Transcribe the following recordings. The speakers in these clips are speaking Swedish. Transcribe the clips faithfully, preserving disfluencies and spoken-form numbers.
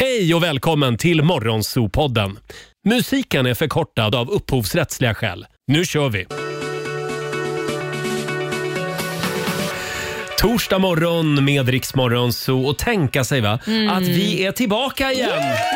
Hej och välkommen till Morgonzoo-podden. Musiken är förkortad av upphovsrättsliga skäl. Nu kör vi! Torsdag morgon med Rix Morgonzoo och tänka sig va, mm. att vi är tillbaka igen.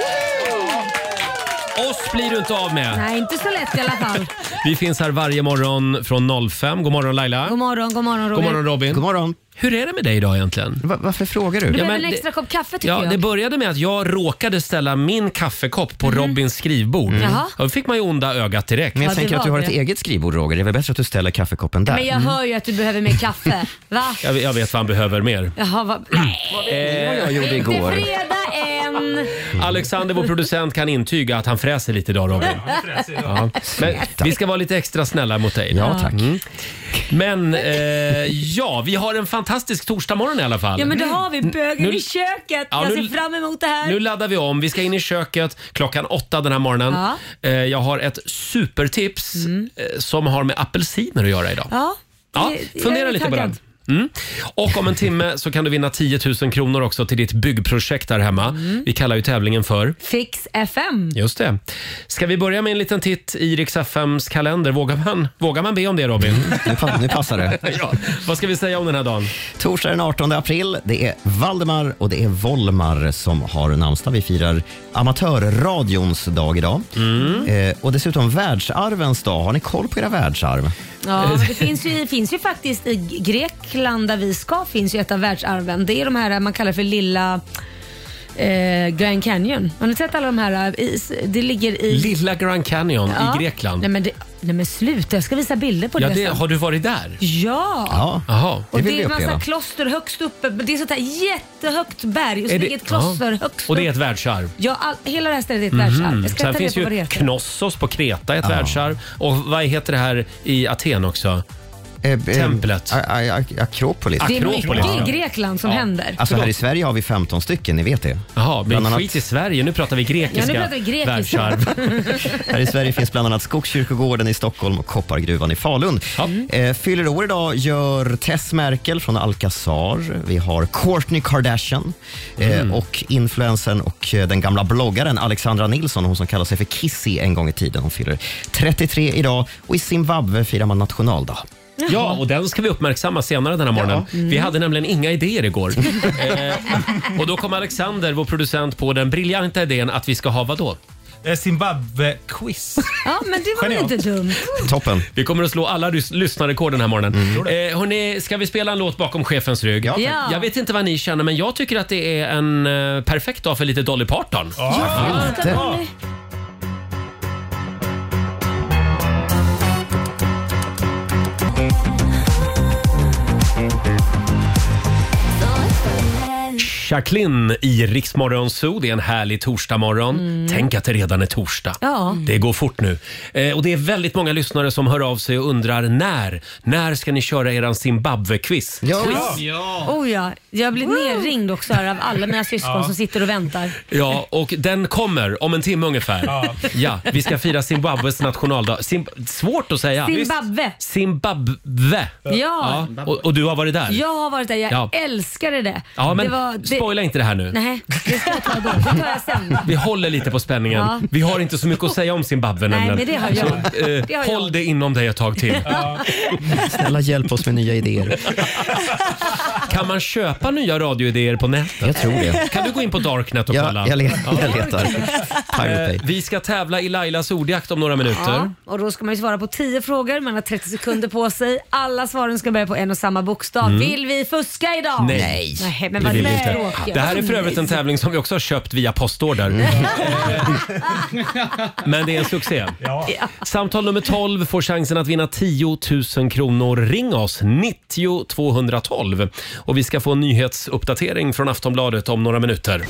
Oss blir du inte av med. Nej, inte så lätt i alla fall. Vi finns här varje morgon från noll fem. God morgon Laila. God morgon, god morgon Robin. God morgon Robin. God morgon. Hur är det med dig idag egentligen? Va- varför frågar du? Du Ja, behöver men en extra det, kopp kaffe tycker ja, jag. Det började med att jag råkade ställa min kaffekopp på mm. Robins skrivbord. Mm. Då fick man ju onda ögat direkt. Men jag ja, tänker att du har det. ett eget skrivbord, Roger. Det är väl bättre att du ställer kaffekoppen där. Men jag hör ju att du behöver mer kaffe. Va? Jag, jag vet vad han behöver mer. Jaha, va? Nej. Vad jag gjorde igår. Inte fredag än. Alexander, vår producent, kan intyga att han fräser lite idag, Robin. Ja. Men vi ska vara lite extra snälla mot dig. Ja, tack. Mm. Men eh, ja, vi har en fantastisk torsdagmorgon i alla fall. Ja, men det har vi. Bögen Nu- i köket. Ja, jag nu- ser fram emot det här. Nu laddar vi om. Vi ska in i köket klockan åtta den här morgonen. Ja. Eh, jag har ett supertips eh, som har med apelsiner att göra idag. Ja, Ja, det- fundera jag är lite på taggad. den. Mm. Och om en timme så kan du vinna tio tusen kronor också till ditt byggprojekt där hemma. Mm. Vi kallar ju tävlingen för... Fix F M. Just det. Ska vi börja med en liten titt i Rix F M:s kalender? Vågar man, vågar man be om det, Robin? Nu, pa- nu passar det. Ja. Vad ska vi säga om den här dagen? Torsdag den artonde april. Det är Valdemar och det är Volmar som har namnsdag. Vi firar amatörradions dag idag. Mm. Eh, och dessutom världsarvens dag. Har ni koll på era världsarv? Ja, det finns ju, finns ju faktiskt i Grekland där vi ska finns ju ett av världsarven. Det är de här man kallar för lilla eh, Grand Canyon. Har ni sett alla de här? I, det ligger i... Lilla Grand Canyon Ja. i Grekland. Nej men, det, nej men sluta, jag ska visa bilder på Ja, det, det, sen. har du varit där? Ja! Ja. Jaha. Och Det vill det vi är en massa uppleva. kloster högst uppe. Det är sånt här jättehögt berg och så Är det- ligger ett kloster Ja. högst Och det är upp. ett världsarv. Ja, all, hela det här stället är ett världsarv. Jag ska Sen ta finns reda på vad det ju heter. Knossos på Kreta, ett världsarv. Och vad heter det här i Aten också? Eh, eh, Templet. A- A- A- Akropolis. Det är Akropolis, mycket ja. i Grekland som händer. Alltså här i Sverige har vi femton stycken, ni vet det. Jaha, men Bland annat- skit i Sverige. Nu pratar vi grekiska Ja, nu pratar vi grekiska. världsarv. Här i Sverige finns bland annat Skogskyrkogården i Stockholm och Koppargruvan i Falun. Ja. Eh, fyller år idag gör Tess Merkel från Alcazar. Vi har Kourtney Kardashian eh, och influensen och eh, den gamla bloggaren Alexandra Nilsson, hon som kallar sig för Kissy en gång i tiden. Hon fyller trettiotre idag och i Zimbabwe firar man nationaldag. Ja, och den ska vi uppmärksamma senare den här morgonen. Vi hade nämligen inga idéer igår. eh, och då kom Alexander, vår producent, på den briljanta idén att vi ska ha vad då? Zimbabwe-quiz. Ja, men det var Genialt. inte dumt. Toppen. Vi kommer att slå alla lys- lyssnarrekord den här morgonen. Eh, hörrni, ska vi spela en låt bakom chefens rygg? Ja, tack. Ja. Jag vet inte vad ni känner, men jag tycker att det är en eh, perfekt dag för lite Dolly Parton. Ja, inte. Dolly. Jacqueline i Rix Morgonzoo. Det är en härlig torsdagmorgon. Mm. Tänk att det redan är torsdag. Ja. Det går fort nu. Eh, och det är väldigt många lyssnare som hör av sig och undrar när. När ska ni köra eran Zimbabwe-quiz? Ja. Ja. Oh ja, jag blir nerringd också här av alla mina syskon som sitter och väntar. Ja, och den kommer om en timme ungefär. Ja, Ja. vi ska fira Zimbabwes nationaldag. Zim- svårt att säga. Zimbabwe. Zimbabwe. Ja. Ja. Och, och du har varit där? Jag har varit där, jag Ja. älskade det. Ja, men det var, det... spoila inte det här nu. Nej, det ska jag ta då. Det tar jag sen. Vi håller lite på spänningen. Ja. Vi har inte så mycket att säga om Zimbabwe Nej, nämligen. men det har jag. Så, eh, Det har håll jag. det inom dig ett tag till. Snälla hjälp oss med nya idéer. Kan man köpa nya radioidéer på nätet? Jag tror det. Kan du gå in på Darknet och kolla? Jag, jag, le- jag letar. Pirate Eh, Bay. vi ska tävla i Lailas ordjakt om några minuter. Ja, och då ska man ju svara på tio frågor. Man har trettio sekunder på sig. Alla svaren ska börja på en och samma bokstav. Vill vi fuska idag? Nej. Nej, men Det vad vill vi inte. tråkigt. Det här är för övrigt en tävling som vi också har köpt via postorder. Eh, Men det är en succé. Ja. Samtal nummer tolv får chansen att vinna tio tusen kronor. Ring oss, nittio tvåhundratolv. Och vi ska få en nyhetsuppdatering från Aftonbladet om några minuter.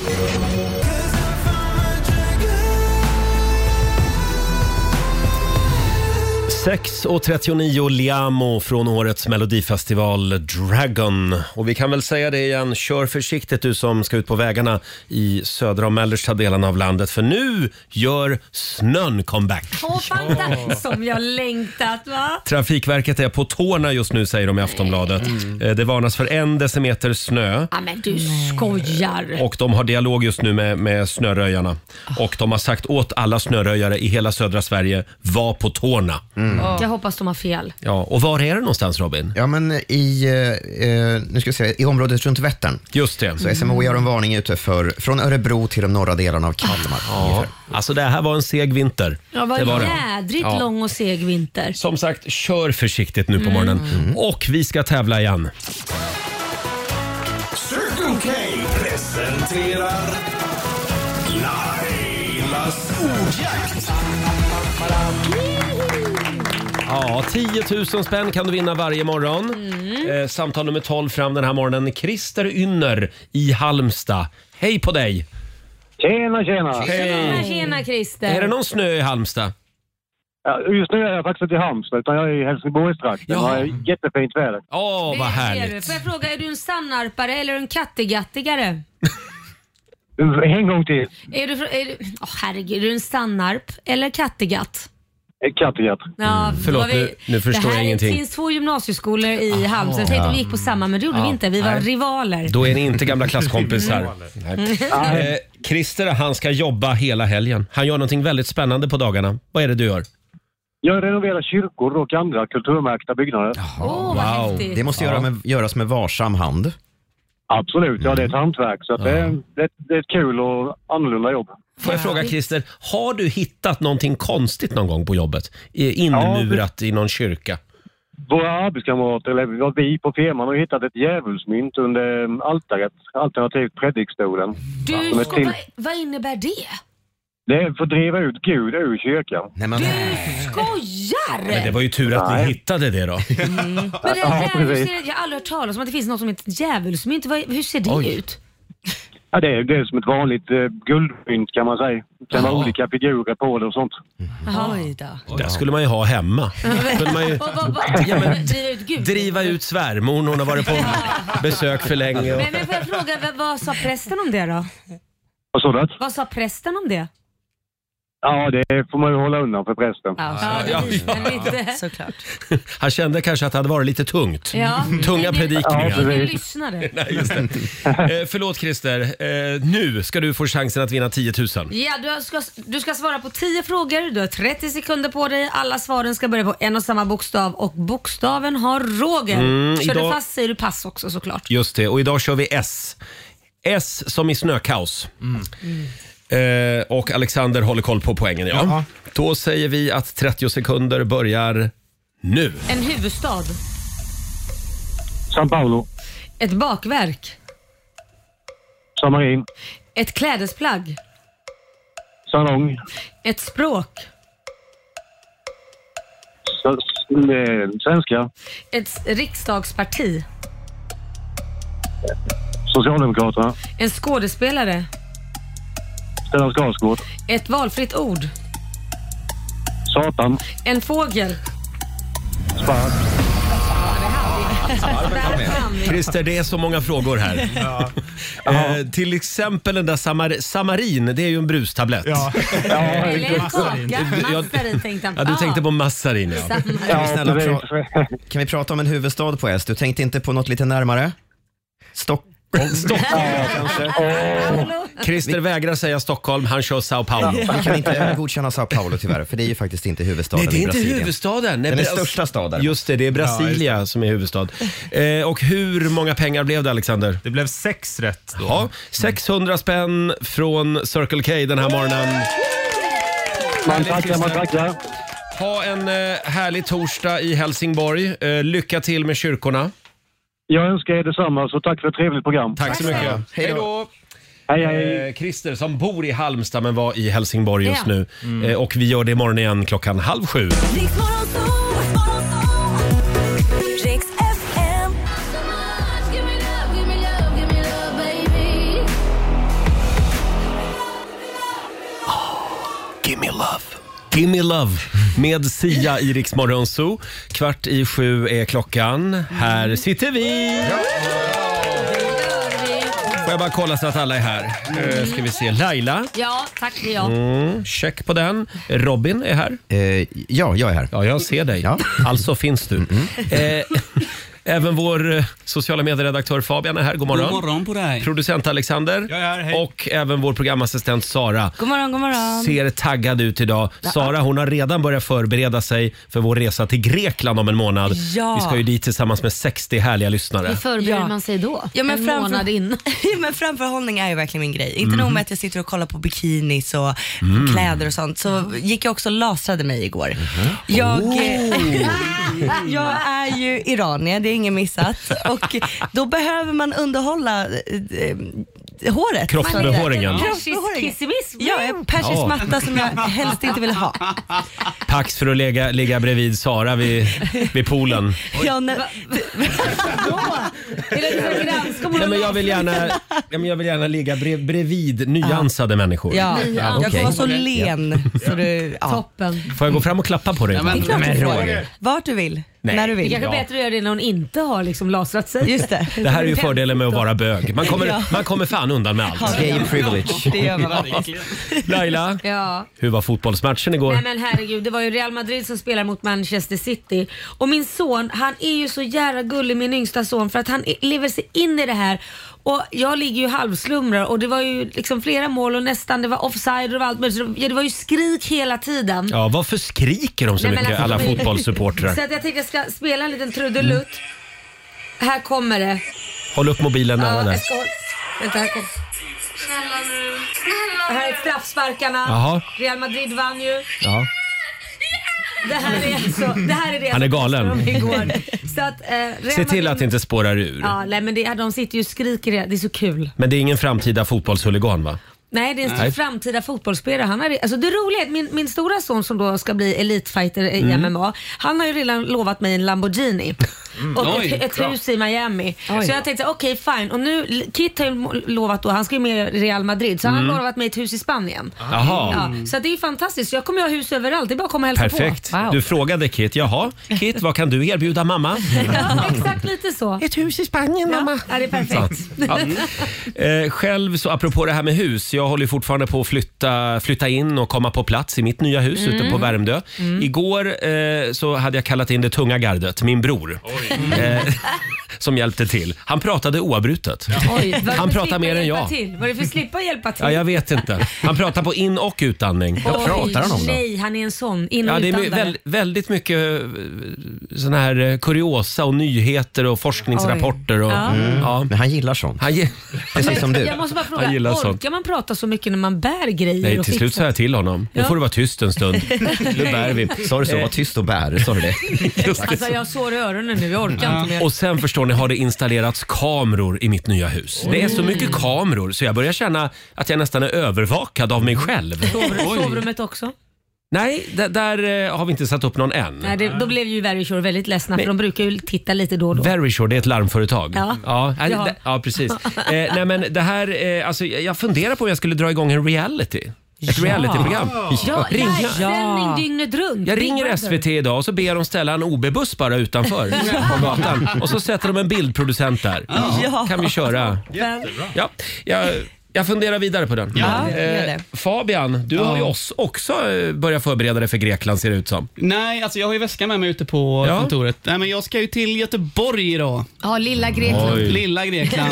sex och trettionio Liamo från årets Melodifestival Dragon. Och vi kan väl säga det igen, kör försiktigt du som ska ut på vägarna i södra och mellersta delarna av landet. För nu gör snön comeback. Åh, fanta, som jag längtat va? Trafikverket är på tårna just nu, säger de i Aftonbladet. Mm. Det varnas för en decimeter snö. Ja, men du skojar. Och de har dialog just nu med, med snöröjarna. Och de har sagt åt alla snöröjare i hela södra Sverige, var på tårna. Mm. Jag hoppas de har fel. Ja, och var är det någonstans, Robin? Ja, men i, eh, nu ska jag säga, i området runt Vättern. Just det. Så S M H I har en varning ute för från Örebro till de norra delarna av Kalmar. Ja, alltså det här var en seg vinter. Ja, var det var jädrigt ja. lång och seg vinter. Som sagt, kör försiktigt nu på morgonen. Mm. Och vi ska tävla igen. Circle K presenterar Lailas ordjakt. Ja, tio tusen spänn kan du vinna varje morgon. Mm. Eh, samtal nummer tolv fram den här morgonen. Christer Ynner i Halmstad. Hej på dig! Tjena, tjena! Tjena, tjena Christer. Är det någon snö i Halmstad? Ja, just nu är jag faktiskt inte i Halmstad, utan jag är i Helsingborgstrakten. Ja. Det är jättefint väder. Åh, vad härligt. Får jag fråga, är du en sannarpare eller en kattegattigare? En gång till. Är du, är du, oh, herregud, är du en Sannarp eller Kattegatt? Kattegatt. Ja, Mm. Förlåt, vi, nu, nu förstår jag ingenting. Det finns två gymnasieskolor i Halmstad. Jag tänkte att vi gick på samma, men det gjorde Ja. vi inte. Vi var Nej. rivaler. Då är ni inte gamla klasskompisar. Nej. Eh, Christer, han ska jobba hela helgen. Han gör någonting väldigt spännande på dagarna. Vad är det du gör? Jag renoverar kyrkor och andra kulturmärkta byggnader. Åh, oh, vad Wow. häftigt. Det måste Ja. göra med, göras med varsam hand. Absolut, ja det är ett hantverk. Så att det, är, det, är- det är ett kul och annorlunda jobb. Får jag fråga Christer, har du hittat någonting konstigt någon gång på jobbet? I- Inmurat i någon kyrka? Våra arbetskamrater, eller vi på firman, har hittat ett djävulsmynt under altaret, alternativt predikstolen. Du, Som är ska, till- vad, vad innebär det? Det är för att driva ut Gud ur kyrkan. Nej, men, Du skojar! Men det var ju tur att Nej. ni hittade det då. Men det Ja, här, hur precis. ser det, jag har aldrig hört talas om att det finns något som heter djävulsmynt. Vad- Hur ser det Oj. ut? Ja, det, är, det är som ett vanligt eh, guldmynt kan man säga. Det kan vara Jaha. olika figurer på det och sånt. Oj då. Det skulle man ju ha hemma. Skulle man ju Och vad- vad- Ja, men- driva ut Gud? driva ut svärmor, hon har varit på besök för länge. Och... Men, men får jag fråga, vad, vad sa prästen om det då? Vad sa du? Vad sa prästen om det? Ja, det får man ju hålla undan för prästen. Ja, ja, det visste ja. han inte. Såklart. Han kände kanske att det hade varit lite tungt. Ja. Tunga Men- predikningar. Ja, Ingen precis. lyssnade. Nej, just det. Eh, förlåt Christer, eh, nu ska du få chansen att vinna tio tusen. Ja, du ska, du ska svara på tio frågor. Du har trettio sekunder på dig. Alla svaren ska börja på en och samma bokstav och bokstaven har Roger. Mm, Kör idag- du fast säger du pass också såklart. Just det, och idag kör vi S. S som i snökaos. Eh, och Alexander håller koll på poängen. Ja. Ja. Då säger vi att trettio sekunder börjar nu. En huvudstad. São Paulo, Ett bakverk. San Marin, Ett klädesplagg. Salong, Ett språk. s- eh, svenska, Ett riksdagsparti. Socialdemokraterna, En skådespelare. Stellan Skarsgård, Ett valfritt ord. Satan, En fågel. Spark, Christer, det är så många frågor här. Eh, till exempel den där samar samarin, det är ju en brustablett. ja, Eller en kaka. Ja. Massarin tänkte han. Ja, du tänkte på massarin, ja. Samma. ja, snälla, precis. kan vi prata om en huvudstad på S? Du tänkte inte på något lite närmare? Stockholm? Stockholm. kanske? Hallå? Christer vägrar säga Stockholm, han kör Sao Paulo. Vi kan inte godkänna Sao Paulo tyvärr, för det är ju faktiskt inte huvudstaden Nej, det är i inte Brasilien. huvudstaden. Nej, Den är Bras- största staden. Just det, det är Brasilia som är huvudstad. Eh, och hur många pengar blev det, Alexander? Det blev sex rätt då. Ja, sexhundra spänn från Circle K den här morgonen. Man tackar, man tackar. Ha en eh, härlig torsdag i Helsingborg. Eh, lycka till med kyrkorna. Jag önskar er detsamma, så tack för ett trevligt program. Tack så mycket. Hej Hej då. då. Hej, hej. Eh, Christer som bor i Halmstad men var i Helsingborg just Ja. nu. Eh, och vi gör det imorgon igen klockan halv sju. Riks F M. Give me love. Gimme Love med Sia i Rix Morgon Zoo. Kvart i sju är klockan. Här sitter vi. Får jag bara kolla så att alla är här. Uh, ska vi se. Laila. Ja, tack det är jag. Mm, check på den. Robin är här. Eh, ja, jag är här. Ja, jag ser dig. Ja. Alltså finns du. Mm. Eh, även vår eh, sociala medieredaktör Fabian är här. God morgon. God morgon på dig. Producent Alexander. Jag är här, hej. Och även vår programassistent Sara. God morgon, god morgon. Ser taggad ut idag. Sara, hon har redan börjat förbereda sig för vår resa till Grekland om en månad. Ja. Vi ska ju dit tillsammans med sextio härliga lyssnare. Hur förbereder Ja. man sig då? Ja, men en framför- månad in. Ja, men framförhållning är ju verkligen min grej. Inte Mm. nog med att jag sitter och kollar på bikinis och kläder och sånt, så gick jag också och lasrade mig igår. Mm-hmm. Jag, Oh. jag är ju iranier, det är ingen missat. Och då behöver man underhålla eh, håret. Kroppsbehåringen. Kroppsbehåringen. Kissimism. Ja, en persisk Ja. matta som jag helst inte vill ha. Pax för att lägga, ligga bredvid Sara vid, vid poolen. Ja, när, Är det så granska om Nej, men jag, vill gärna, ja, men jag vill gärna ligga brev, bredvid nyansade människor. ja, jag okej. får vara så len. Så du, ja. Toppen. Får jag gå fram och klappa på dig? Ja, men- Det är klart Men du får. Roger. Vart du vill, Nej. när du Det vill. kanske är bättre att göra det när hon inte har liksom lasrat sig. Just det. Det här är ju fördelen med att vara bög. Man kommer, Ja. man kommer fan undan med allt. Gay privilege. Det gör man oftast. Laila, Ja. hur var fotbollsmatchen igår? Nej men herregud, det var ju Real Madrid som spelar mot Manchester City. Och min son, han är ju så jävla gullig, min yngsta son, för att han lever sig in i det här. Och jag ligger ju halvslumrar och det var ju liksom flera mål och nästan det var offside och allt. Men så, ja, det var ju skrik hela tiden. Ja, varför skriker de så Nej, men mycket, alltså, alla men- fotbollssupportrar? Så att jag tänkte jag ska spela en liten trudelutt. Här kommer det. Håll upp mobilen nära Ja, där. jag ska... Vänta, här kommer. Det här är straffsparkarna. Jaha. Real Madrid vann ju. Ja. Det här är, alltså, det här är det Han är som galen. påstår de igår. Så att, eh, Real Se till Madrid- att det inte spårar ur. Ja, nej, men det, de sitter ju och skriker. Det är så kul. Men det är ingen framtida fotbollshuligan, va? Nej, det är en Nej. framtida fotbollsspelare. Han har, alltså det roliga är att min, min stora son som då ska bli elitfighter i Mm. M M A, han har ju redan lovat mig en Lamborghini. Och Oj, ett, ett hus i Miami. Så jag tänkte okej fine. Och nu, Kit har ju lovat då, han ska ju med i Real Madrid, så han Mm. har lovat mig ett hus i Spanien. Jaha. Ja, så det är ju fantastiskt. Jag kommer ju ha hus överallt. Det är bara att komma och hälsa Perfekt. på. Wow. Du frågade Kit, jaha, Kit, vad kan du erbjuda mamma? Ja, exakt lite så. Ett hus i Spanien, mamma. Ja, det är perfekt. Ja. Eh, själv så apropå det här med hus, jag håller ju fortfarande på att flytta, flytta in och komma på plats i mitt nya hus ute på Värmdö. Igår eh, så hade jag kallat in det tunga gardet, min bror. Eh, som hjälpte till. Han pratade oavbrutet. Oj, var det Han för pratar slippa mer än hjälpa jag. Till? Var det för att slippa hjälpa till? Ja, jag vet inte. Han pratar på in- och utandning. Vad pratar han om då? Nej, han är en sån in- och Ja, det är my- utandare. väl, väldigt mycket såna här eh, kuriosa och nyheter och forskningsrapporter. Och, Ja. ja. Men han gillar sånt. Han ge- Precis som du. Jag måste bara Han fråga, gillar orkar sånt. man prata så mycket när man bär grejer Nej, och till slut fixar? sa jag till honom. Nu Ja. får du vara tyst en stund. Nu bär vi. Sa du så? Var tyst och bär. Sa du det? Alltså jag har sår i öronen nu, jag orkar inte mer. Och sen förstår ni har det installerats kameror i mitt nya hus. Det är så mycket kameror så jag börjar känna att jag nästan är övervakad av mig själv. Sovrum, sovrummet också? Nej, d- där eh, har vi inte satt upp någon än. Nej, det, då blev ju Verisure väldigt ledsna för de brukar ju titta lite då och då. Verisure, det är ett larmföretag. Ja. Ja, nej, Ja. det- ja precis. Eh, nej, men det här, eh, alltså, jag funderar på om jag skulle dra igång en reality. Ett realityprogram. Ja, Ringa. livesändning dygnet runt. Jag Big ringer Brother. S V T idag och så ber de ställa en O B-buss bara utanför på gatan. Och så sätter de en bildproducent där. Ja. Kan vi köra? Ja, jag, jag funderar vidare på den. Ja, Eh, gör det. Fabian, du har ju oss också eh, börjat förbereda dig för Grekland ser det ut som. Nej, alltså jag har ju väskan med mig ute på Ja. kontoret. Nej, men jag ska ju till Göteborg idag. Ja, lilla Grekland. Oj. Lilla Grekland.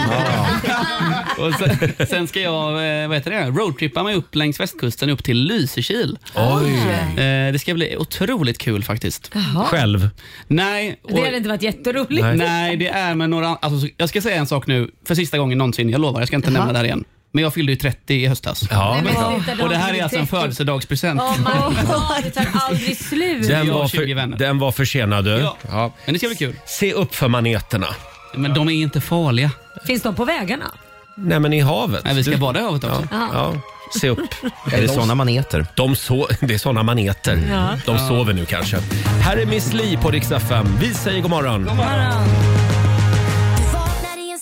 Och sen, sen ska jag, eh, vad heter det, roadtrippa mig upp längs västkusten upp till Lysekil. Oj. Eh, det ska bli otroligt kul faktiskt. Själv? Nej, och, Det hade inte varit jätteroligt. Nej. nej, det är med några, alltså, jag ska säga en sak nu för sista gången någonsin, jag lovar, jag ska inte nämna det här igen. Men jag fyllde ju trettio i höstas. Ja. Nej, men sluta, Och det här de- är alltså en födelsedagspresent. Oh my god, det tar aldrig slut. Den Jag har var, tjugo för, vänner. den var försenad du. Ja. Ja. Men det ska bli kul. Se upp för maneterna. Men de är inte farliga. Finns de på vägarna? Nej men i havet. Nej, vi ska Du- bada i havet också. Ja, ja. Se upp. Är det såna maneter? De so- det är såna maneter. Ja. De sover nu kanske. Här är Miss Li på Rix F M. Vi säger god morgon. Du vaknar i en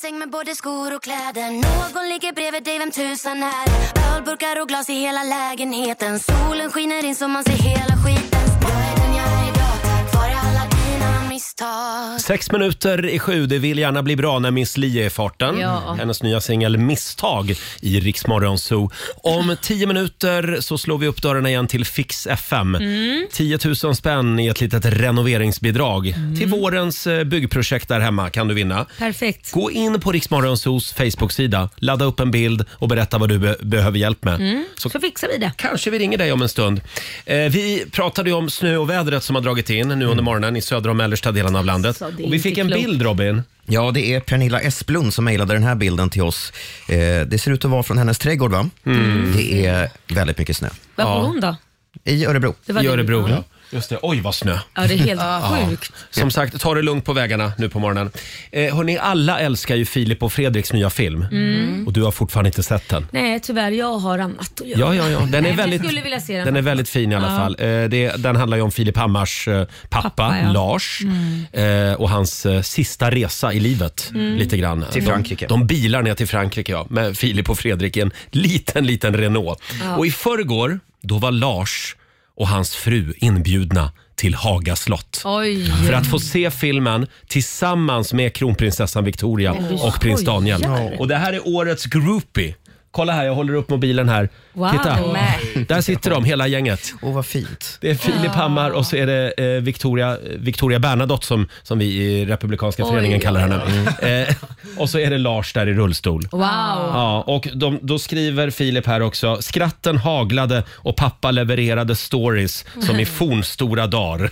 säng med både skor och kläder. Någon ligger bredvid dig, vem tusan är. Ölburkar och glas i hela lägenheten. Solen skiner in så man ser hela skiten. Jag är den jag är idag, tack vare alla dina misstag. Sex minuter i sju, det vill gärna bli bra när Miss Li är i farten. Ja. Hennes nya singel Misstag i Rix Morgon Zoo. Om tio minuter så slår vi upp dörrarna igen till Fix F M. Mm. tio tusen spänn i ett litet renoveringsbidrag. Mm. Till vårens byggprojekt där hemma kan du vinna. Perfekt. Gå in på Rix Morgon Zoos Facebook-sida, ladda upp en bild och berätta vad du be- behöver hjälp med. Mm. Så, så fixar vi det. Kanske vi ringer dig om en stund. Eh, vi pratade ju om snö och vädret som har dragit in nu under morgonen i södra och mellersta delen av landet. Alltså, och vi fick en klokt. bild, Robin. Ja, det är Pernilla Esplund som mejlade den här bilden till oss. Eh, det ser ut att vara från hennes trädgård, va? Mm. Det är väldigt mycket snö. Vad Ja. bor hon då? I Örebro. Det var I det- Örebro, Ja. ja. Just det. Oj, vad snö. Ja, det är helt sjukt. Som sagt, ta det lugnt på vägarna nu på morgonen. Eh, hörni, alla älskar ju Filip och Fredriks nya film. Mm. Och du har fortfarande inte sett den. Nej, tyvärr. Jag har annat att göra. Ja, ja, ja. Den är Nej, väldigt, jag skulle vilja se den. den är väldigt fin i alla Ja. fall. Eh, det, den handlar ju om Filip Hammars eh, pappa, Pappa, ja. Lars. Eh, och hans eh, sista resa i livet. Mm. Lite grann. Till De- Frankrike. De bilar ner till Frankrike, ja. Med Filip och Fredrik i en liten, liten Renault. Ja. Och i förrgår, då var Lars och hans fru inbjudna till Haga slott. Oj. För att få se filmen tillsammans med kronprinsessan Victoria Men du och prins skojar. Daniel. Och det här är årets groupie. Kolla här, jag håller upp mobilen här. Wow. Titta, Nej. där sitter de, hela gänget. Åh, vad fint. Det är Filip Hammar och så är det eh, Victoria, Victoria Bernadotte som, som vi i Republikanska Oj. föreningen kallar henne. Eh, och så är det Lars där i rullstol. Wow. Ja, och de, då skriver Filip här också: skratten haglade och pappa levererade stories som i fornstora dagar.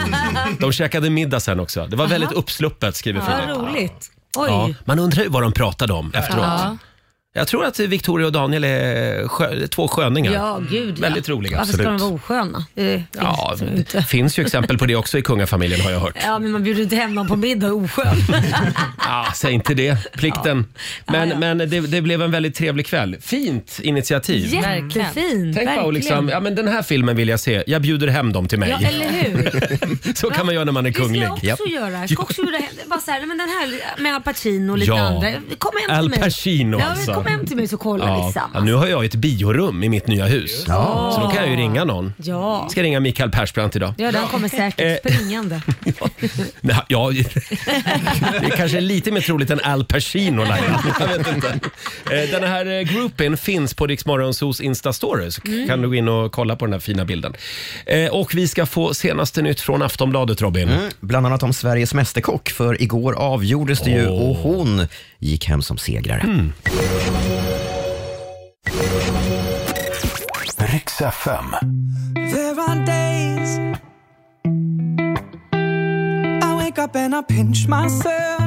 De käkade middag sen också. Det var väldigt uppsluppet, skriver Vad Filip. roligt. Oj. Ja, man undrar ju vad de pratade om efteråt. Ja. Jag tror att Victoria och Daniel är skö- två sköningar. Ja, gud. Ja. Väldigt roliga. Varför ska de Absolut. vara osköna? Det Ja, finns det inte. det finns ju exempel på det också i kungafamiljen, har jag hört. Ja, men man bjuder inte hem någon på middag och är oskön. Ja, säg inte det. Plikten. Men, Ja, ja. men det, det blev en väldigt trevlig kväll. Fint initiativ. Jättefint. Tänk bara liksom, verkligen. ja men den här filmen vill jag se. Jag bjuder hem dem till mig. Ja, eller hur? Så kan man göra när man är Det ska kunglig. jag också Japp. göra. Jag ska också göra bara så här, men den här med Al Pacino och lite Ja. andra. Kom hem till Al mig. Pacino, ja, alltså. Kom hem till mig så kollar vi Ja. tillsammans. Ja, nu har jag ett biorum i mitt nya hus. Ja. Så då kan jag ju ringa någon. Ja. Ska ringa Mikael Persbrandt idag. Ja, den kommer säkert Eh. springande. Nej, ja, det är kanske lite mer troligt än Al Pacino, Laila. Jag vet inte. Eh, Den här eh, gruppen finns på Rix Morgonzoos Insta-stories. Mm. Kan du gå in och kolla på den här fina bilden. Eh, Och vi ska få senaste nytt från Aftonbladet, Robin. Mm, bland annat om Sveriges mästerkock, för igår avgjordes det ju Åh. och hon gick hem som segrare. Mm. Rix F M. There are days I wake up and I pinch myself.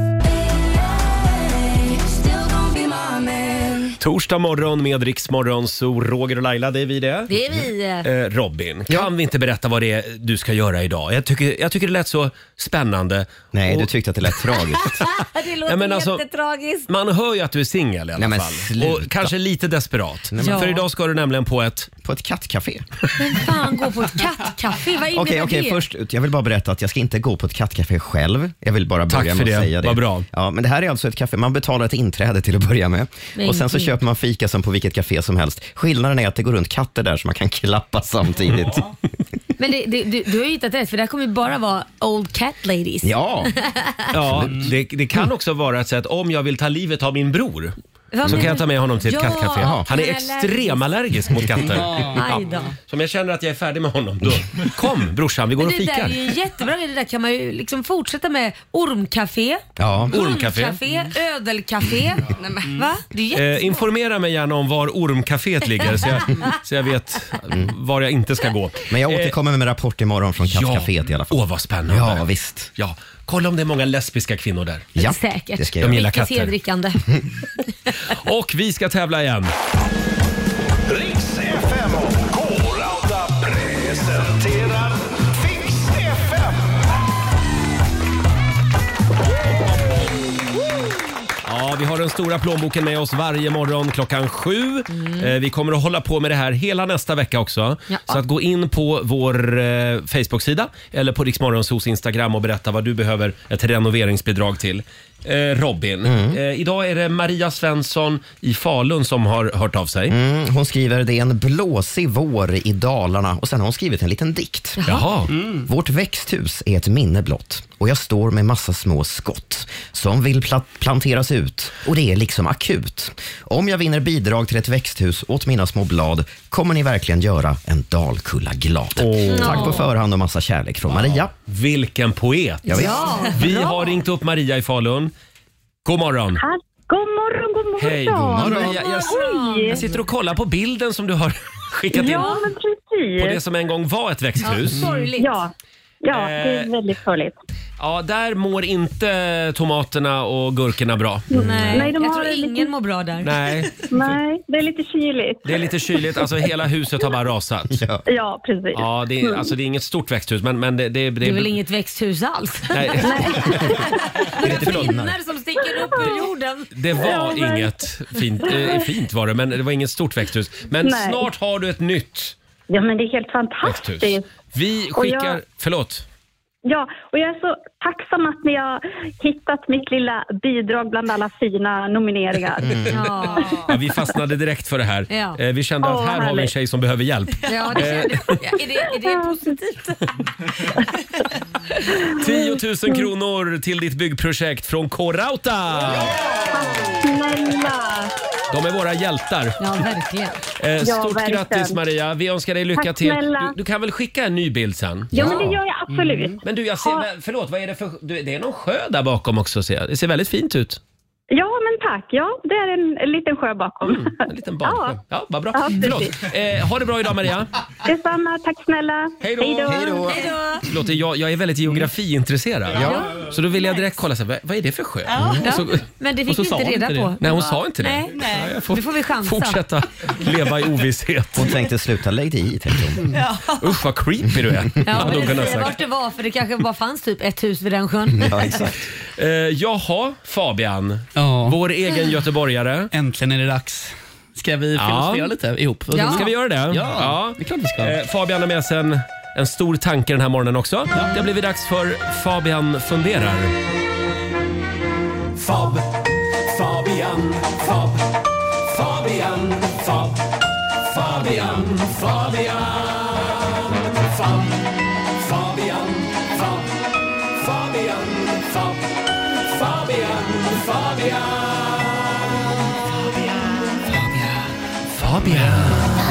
Still gonna be my man. Torsdag morgon med Rix Morgonzoo. Roger och Laila, det är vi det. Det är vi. Eh, Robin, kan vi inte berätta vad det är du ska göra idag? Jag tycker, jag tycker det lät så spännande. Nej, Och- du tyckte att det lät tragiskt. Det låter Ja, men alltså- jättetragiskt. Man hör ju att du är singel i alla Nej, men fall. sluta. Och kanske lite desperat. men- Ja. För idag ska du nämligen på ett... På ett kattcafé. Vem fan går på ett kattcafé? Vad innebär Okej, okej, det? först ut. Jag vill bara berätta att jag ska inte gå på ett kattcafé själv. Jag vill bara Tack börja för med det. att säga det. Vad bra. Ja, men det här är alltså ett café. Man betalar ett inträde till att börja med. Men och sen så gud. köper man fika som på vilket café som helst. Skillnaden är att det går runt katter där så man kan klappa samtidigt. Men det, det, du, du har ju hittat rätt, för det här kommer ju bara vara old cat ladies. Ja, Ja, det, det kan också vara ett sätt, om jag vill ta livet av min bror, Vad så menar kan jag du? ta med honom till ett Ja, kattcafé. han Han är är extrem allergisk mot katter. Aj då. Så om jag känner att jag är färdig med honom, då kom brorsan, vi går Men och det där fikar. är ju jättebra. Det där kan man ju liksom fortsätta med. Ormcafé, ja. Ormcafé. Ormcafé, ödelcafé. Nej, men, va? Det är jättebra. Eh, informera mig gärna om var Ormcaféet ligger så jag, så jag vet var jag inte ska gå. Men jag Eh, återkommer med en rapport imorgon från kattcaféet i alla fall. Åh, vad spännande. Ja, visst. Ja, kolla om det är många lesbiska kvinnor där. Ja, Säkert. det ska De jag. gillar Mycket katter. tedrickande. Och vi ska tävla igen. Rix F M och K-Rauta presenterar Fix F M. Ja, vi har den stora plånboken med oss varje morgon klockan sju. Eh, vi kommer att hålla på med det här hela nästa vecka också. Ja. Så att gå in på vår eh, Facebook-sida eller på Rix Morgonzoos Instagram och berätta vad du behöver ett renoveringsbidrag till. eh, Robin. Mm. Eh, idag är det Maria Svensson i Falun som har hört av sig. Mm, hon skriver, det är en blåsig vår i Dalarna och sen har hon skrivit en liten dikt. Jaha. Mm. Vårt växthus är ett minne blott och jag står med massa små skott som vill pla- planteras ut och det är liksom akut. Om jag vinner bidrag till ett växthus åt mina små blad kommer ni verkligen göra en Dalkulla glad. Oh. Tack på förhand och massa kärlek från Maria. Vilken poet. Ja, visst. Ja, Vi bra. har ringt upp Maria i Falun. God morgon. Här. God morgon, god morgon. Hej, god morgon. Jag, jag, Oj. jag sitter och kollar på bilden som du har skickat in. Ja, men precis. På det som en gång var ett växthus. Ja, sorgligt. Ja, ja det är väldigt sorgligt. Ja, där mår inte tomaterna och gurkorna bra. Nej, Nej, de jag har tror det ingen lite- mår bra där. Nej, Nej, det är lite kyligt. det är lite kyligt. Alltså hela huset har bara rasat. Ja. Ja, precis. Ja, det är, alltså, det är inget stort växthus, men, men det, det, det, Det är väl inget växthus alls? Nej, Några pinnar som sticker upp ur jorden. det var Ja, men- inget fint. Eh, fint var det, men det var inget stort växthus. Men Nej. snart har du ett nytt Ja, men det är helt växthus. fantastiskt. Vi Och skickar... jag- Förlåt. Ja, och jag är så tacksam att ni har hittat mitt lilla bidrag bland alla fina nomineringar. Ja, Ja, vi fastnade direkt för det här. Ja. Eh, Vi kände att Åh, här har vi en härligt. tjej som behöver hjälp. ja det kändes, ja, är, det, är det positivt? tio tusen kronor till ditt byggprojekt från K-Rauta. Snälla! De är våra hjältar. Ja, verkligen. Eh, Ja, Stort verkligen. grattis Maria. Vi önskar dig lycka Tack till. snälla. Du, du kan väl skicka en ny bild sen? Ja, men det gör jag absolut. Men du, jag ser, Ja. förlåt, vad är det för... du, Det är någon sjö där bakom också, ser jag. Det ser väldigt fint ut. Ja, men tack. Ja, det är en, en liten sjö bakom. En liten barnsjö. Ja, Ja. vad bra. Ja, Förlåt. precis. Eh, ha det bra idag Maria. Detsamma. Tack snälla. Hej då. Hej då. Hej då. Hej då. Förlåt, jag, jag är väldigt geografiintresserad. Ja. Så då vill jag direkt kolla, så här, vad, vad är det för sjö? Ja, Och så, men det och fick så vi sa inte hon reda inte på. det. nej, hon sa inte det. Nej, nej. Jag får Nu får vi chansa. fortsätta leva i ovisshet. Hon tänkte sluta lägg dig i, tänkte hon. Usch vad creepy du är. Ja, hade men hon kunnat säga sagt. vart det var, för det kanske bara fanns typ ett hus vid den sjön. Ja, exakt. Eh, jaha, Fabian. Ja. Vår egen göteborgare. Äntligen är det dags. Ska vi Ja. filosofera lite ihop? Ja. Ska vi göra det? Ja, det är klart vi ska. Eh, Fabian har med sig en, en stor tanke den här morgonen också. Det har blivit dags för Fabian funderar. Fab, Fabian, Fab, Fabian, Fab, Fabian, Fabian, Fab, Fabian, Fab, Fabian, Fab, Fabian, Fabian. Fabian.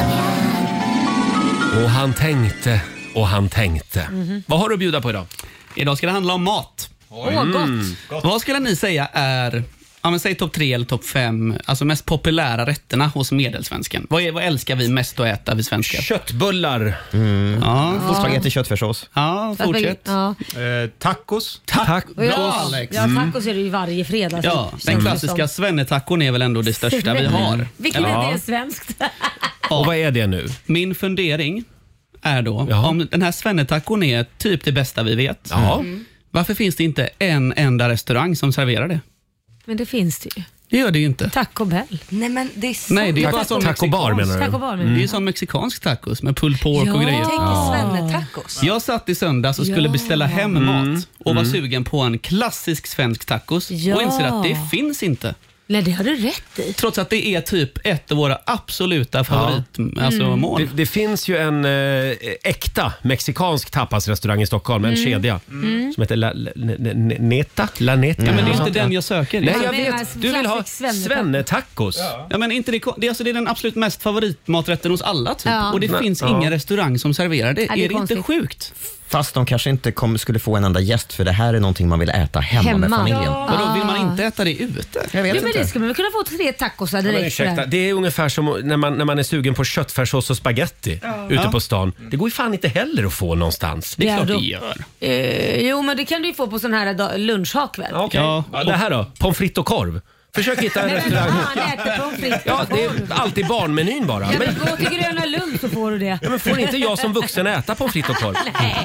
Och han tänkte och han tänkte. Vad har du att bjuda på idag? Idag ska det handla om mat. Åh, gott. Vad skulle ni säga är, ja, men säg topp tre eller topp fem, alltså mest populära rätterna hos medelsvensken? Vad, är, vad älskar vi mest att äta, vi svenskar? Köttbullar. Ja, Och spagetti köttfärssås. ja fortsätt. Ja. Eh, tacos. Tack. Och jag, Bra, Alex. ja, tacos är det ju varje fredag. Ja, känns den det klassiska som. svennetacon är väl ändå det största vi har. Vilket Ja. inte är svenskt. Och vad är det nu? Min fundering är då, Jaha. om den här svennetacon är typ det bästa vi vet, Ja. varför finns det inte en enda restaurang som serverar det? Men det finns det ju. Det gör det ju inte. Taco Bell. Nej men det är så. Nej, det är Taco- bara sån taco bar, mexikansk- menar du? Taco bar, men. Det är ju sån mexikansk tacos med pulled pork och grejer. Tänk svennetacos. Jag satt i söndags och skulle Ja. beställa hem Mm. mat och var sugen på en klassisk svensk tacos Ja. och inser att det finns inte. Nej, det har du rätt i. Trots att det är typ ett av våra absoluta favorit, alltså, mål. Det, det finns ju en eh, äkta mexikansk tapasrestaurang i Stockholm, en kedja som heter La, La, Ne- Neta. La Neta. Ja, men det är Något inte sånt, den ja. jag söker. Nej, Ja, jag men vet. alltså, Du vill ha klassisk svennetacos. svennetacos. Ja, men inte det, det, alltså, det är den absolut mest favoritmaträtten hos alla typ. Ja. Och det Nej, finns ja. ingen restaurang som serverar det. Ja, det är är det inte konstigt. sjukt? Fast de kanske inte kom, skulle få en enda gäst för det här är någonting man vill äta hemma, Hemma. med familjen. Ja. Vadå, vill man inte äta det ute? Jag vet Jo, men inte. det skulle man väl kunna få tre tacosar Men direkt. ursäkta, sådär. det är ungefär som när man, när man är sugen på köttfärssås och spaghetti ute på stan. Det går ju fan inte heller att få någonstans. Det är Ja, klart då- det gör. Eh, jo, men det kan du ju få på sån här dag- lunchhak väl? Okej. Ja. Ja, det här då? Pommes frites och korv? Försök hitta en restaurang. Han äter pommes frites. Ja, det är alltid barnmenyn bara. Ja, Men, men gå till Gröna Lund så får du det. ja, men får inte jag som vuxen äta pommes frites och korv?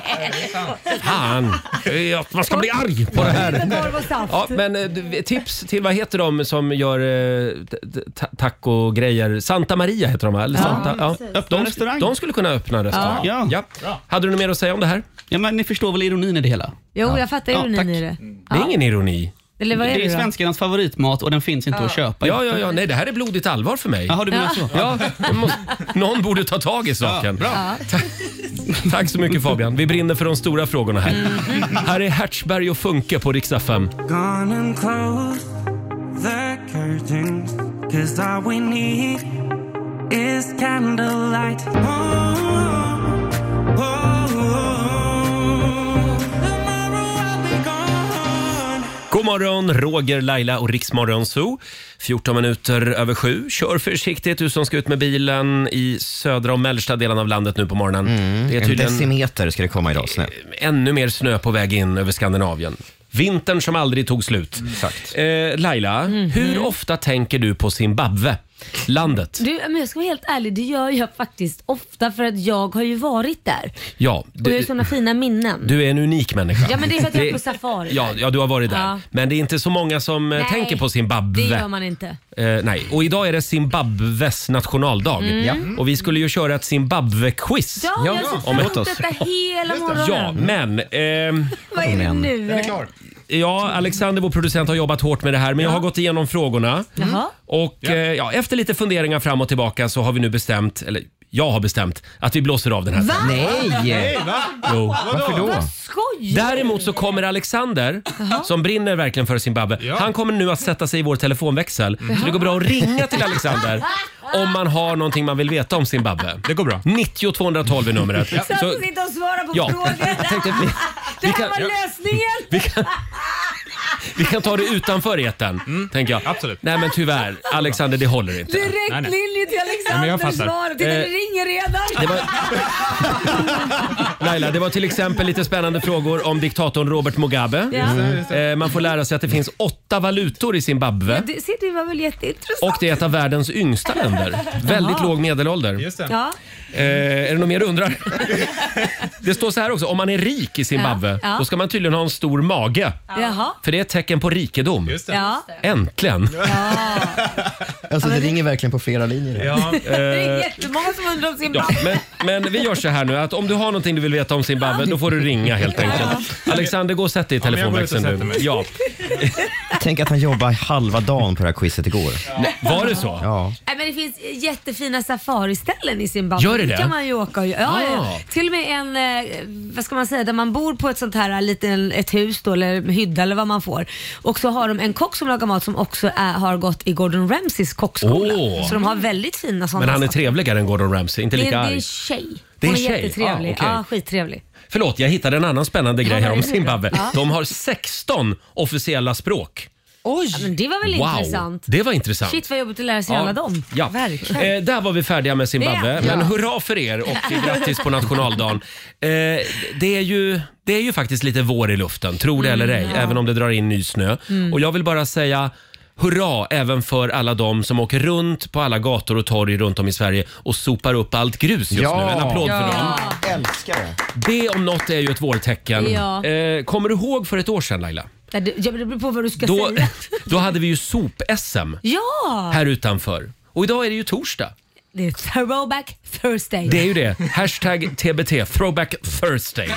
Fan, Ja, man ska bli arg på det här. Korv och saft. Ja, men eh, du, tips till, vad heter de som gör eh, t- t- taco-grejer? Santa Maria heter de va? Eller Santa, ja. Öppna De, restaurang. de skulle kunna öppna en restaurang. Ja. Ja. Hade du något mer att säga om det här? Ja, men ni förstår väl ironin i det hela? Jo, jag fattar Ja, ironin tack. i det. Det är ingen ironi. Eller vad är det, det är då? svenskarnas favoritmat och den finns inte Ja. att köpa. Ja, ja, ja. Nej, det här är blodigt allvar för mig. Jaha, du menar så? Ja, det måste, någon borde ta tag i saken. Ja, bra. Ta- Tack så mycket Fabian. Vi brinner för de stora frågorna här. Här är Hertzberg och Funke på Rix F M. Gone and close the curtains, 'cause all we need is candlelight. Oh, oh, oh. Tomorrow I'll be gone. God morgon, Roger, Laila och Riksmorgon Zoo. fjorton minuter över sju. Kör försiktigt du som ska ut med bilen i södra och mellersta delen av landet nu på morgonen. Mm, det är en tydligen decimeter ska det komma idag, snö. ännu mer snö på väg in över Skandinavien. Vintern som aldrig tog slut. Exakt. Eh, Laila, Mhm. hur ofta tänker du på Zimbabwe? Landet. Du, men jag ska vara helt ärlig, det gör jag faktiskt ofta för att jag har ju varit där. Ja, Och jag har du, såna fina minnen. du är en unik människa. Ja, men det är för att jag är Det- på safari. Ja, ja, du har varit där. Ja. Men det är inte så många som eh, Nej, tänker på Zimbabwe. Det gör man inte. Eh, nej, och idag är det Zimbabwes nationaldag. Mm. Ja. Och vi skulle ju köra ett Zimbabwe-quiz. Ja, jag har sett fram emot detta hela morgonen. Ja, men... ehm, Vad är det nu? Den är klar. Ja, Alexander, vår producent, har jobbat hårt med det här, men jag har gått igenom frågorna. Jaha. Och Ja. eh, ja, efter lite funderingar fram och tillbaka så har vi nu bestämt, eller jag har bestämt, att vi blåser av den här Va? tävlingen. Nej! Nej, va? Jo. Varför då? Vad skojar Däremot så kommer Alexander, som brinner verkligen för Zimbabwe, han kommer nu att sätta sig i vår telefonväxel. Så det går bra att ringa till Alexander om man har någonting man vill veta om Zimbabwe. Det går bra. nittio tvåhundratolv är numret. Så att du sitter och svarar på Ja. frågor. tänkte att vi- det här kan- var ja. lösningen. Vi kan, vi kan ta det utanför eten, tänker jag. Absolut. Nej men tyvärr, Alexander, det håller inte. Direktlinje till men jag Alexanders fattar. svar. Titta, det Eh, ringer redan. det var- Laila, det var till exempel lite spännande frågor om diktatorn Robert Mugabe. Ja. Mm. Eh, Man får lära sig att det finns åtta valutor i Zimbabwe. Det, se, det var väl jätteintressant. Och det är ett av världens yngsta länder. Väldigt Jaha. låg medelålder. Ja. Eh, är det något mer du undrar? Det står så här också, om man är rik i Zimbabwe, Ja, ja. då ska man tydligen ha en stor mage. Jaha. För det är ett tecken på rikedom. Ja. Äntligen! Alltså det ringer verkligen på flera linjer. Ja, Det är eh, jättemånga som undrar om sin ja, pappa. men, men vi gör så här nu att om du har någonting du vill veta om Zimbabwe, då får du ringa helt enkelt. Alexander, gå och sätt dig i Ja, men jag går ut och telefonväxeln sätter nu. mig. Ja. Tänk att han jobbar halva dagen på det här quizet igår. Nej, var det så? Ja. Nej, men det finns jättefina safariställen i Zimbabwe. Gör det Dit det? kan man ju åka och ja, ja, ja. Ah. Till och med en, eh, vad ska man säga, där man bor på ett sånt här liten, ett hus då, eller hydda eller vad man får. Och så har de en kock som lagar mat som också är, har gått i Gordon Ramsays kockskola. Åh. Så de har väldigt fina sådana Men han är saker. trevligare än Gordon Ramsay, inte det, lika är- det är arg. en tjej. Det är Hon en är tjej? jättetrevlig. Ah, okej. Ja, skittrevlig. Förlåt, jag hittade en annan spännande grej Ja, här vad om är det då? Zimbabwe. Ja. De har sexton officiella språk. Oj! Ja, men det var väl Wow, intressant? det var intressant. Shit vad jobbigt att lära sig Ja. alla dem. Ja. Verkligen. Eh, där var vi färdiga med Zimbabwe. Ja. Men Ja. hurra för er och grattis på nationaldagen. Eh, det, är ju, det är ju faktiskt lite vår i luften, tro det Mm, eller ej, ja. även om det drar in ny snö. Mm. Och jag vill bara säga hurra även för alla de som åker runt på alla gator och torg runt om i Sverige och sopar upp allt grus just Ja. nu. En applåd för Ja. dem. Älskar det. Det om något är ju ett vårtecken. Ja. Eh, kommer du ihåg för ett år sedan, Laila? Ja, det, ja, men det beror på vad du ska Då, säga. då hade vi ju sop-S M Ja! här utanför. Och idag är det ju torsdag. Det är throwback Thursday. Det är ju det. Hashtag T B T, Throwback Thursday.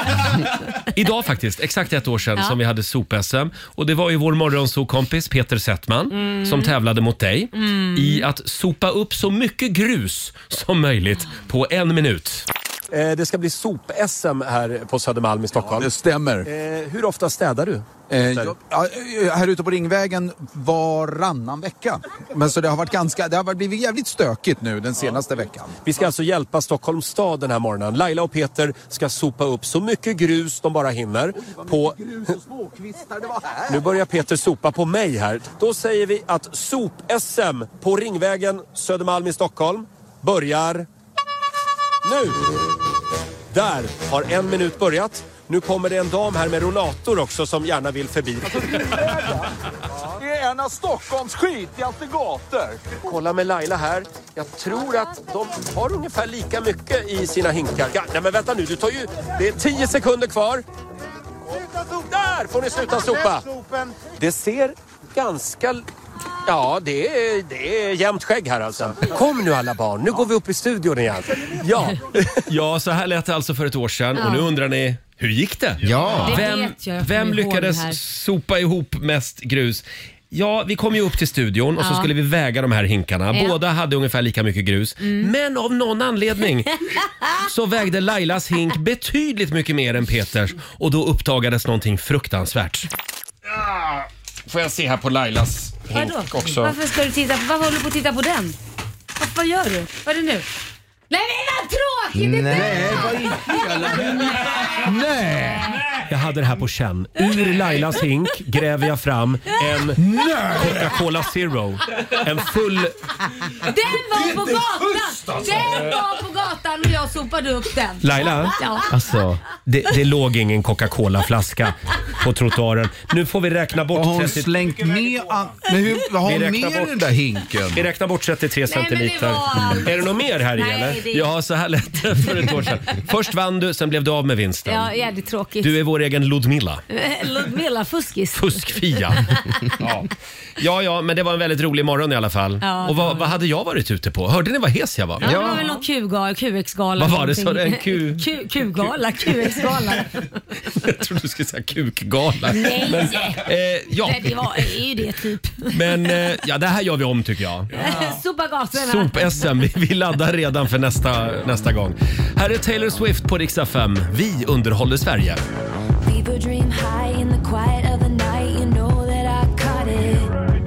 Idag faktiskt, exakt ett år sedan Ja. som vi hade sop-S M. Och det var ju vår morgonsokompis Peter Settman Mm. som tävlade mot dig Mm. i att sopa upp så mycket grus som möjligt på en minut. Eh, Det ska bli sop-S M här på Södermalm i Stockholm. Det stämmer. Eh, hur ofta städar du? Eh, jag, ja, här ute på Ringvägen varannan vecka. Men så det har varit ganska, det har blivit jävligt stökigt nu den senaste veckan. Vi ska alltså hjälpa Stockholms stad den här morgonen. Laila och Peter ska sopa upp så mycket grus de bara hinner. På... Nu börjar Peter sopa på mig här. Då säger vi att sop-S M på Ringvägen Södermalm i Stockholm börjar nu. Där har en minut börjat. Nu kommer det en dam här med rollator också som gärna vill förbi. Det är en av Stockholms skitigaste gator. Kolla med Laila här. Jag tror att de har ungefär lika mycket i sina hinkar. Ja, nej men vänta nu, du tar ju... Det är tio sekunder kvar. Där får ni sluta sopa. Det ser ganska Ja, det är, det är jämnt skägg här alltså. Kom nu alla barn, nu går vi upp i studion igen. Ja, ja så här lät det alltså för ett år sedan. Ja. Och nu undrar ni, hur gick det? Ja. Det Vem, vet jag, jag vem kommer ihåg lyckades det här. sopa ihop mest grus? Ja, vi kom ju upp till studion och så Ja. skulle vi väga de här hinkarna. Ja. Båda hade ungefär lika mycket grus. Men av någon anledning så vägde Lailas hink betydligt mycket mer än Peters. Och då uppdagades någonting fruktansvärt. Ja, får jag se här på Lailas hink Vadå? också. Varför ska du titta på, varför håller du på att titta på den? Vad, vad gör du? Vad är det nu? Nej men vad tråkigt! Det Nej, där! vad i hela... Nej! Jag hade det här på känn. Ur Lailas hink gräver jag fram en Coca-Cola Zero. En full... Den var på gatan! Den var på gatan och jag sopade upp den. Laila, Ja. alltså det, det låg ingen Coca-Cola-flaska på trottoaren. Nu får vi räkna bort Har hon trettio... slängt med... an- Men hur, vad har Vi hon räknar med i bort- den där hinken? Vi räknar bort trettiotre Nej, men det centiliter. var allt. Är det något mer här i Nej, eller? det- Ja, så här lät det för ett år sedan. Först vann du, sen blev du av med vinsten. Ja, jävligt tråkigt. Du är vår egen Ludmilla. Ludmilla Fuskis. Fuskfia. Ja. ja, ja, men det var en väldigt rolig morgon i alla fall. Ja, och vad, det var vad hade jag varit ute på? Hörde ni vad hes jag var? Ja, det var väl någon Q-gala, Q X-gala. Vad var det? Så någonting. det en Q- Q- Q-gala, Q X-gala. Jag trodde du skulle säga kukgala. Nej. Men, eh, ja. Nej, det var det är ju det typ. Men eh, ja, det här gör vi om tycker jag. Sopa gatorna. Sop-S M, vi, vi laddar redan för nästa, nästa gång. Här är Taylor Swift på Rix F M. Vi underhåller Sverige. Fever dream high in the quiet of the night. You know that I caught it.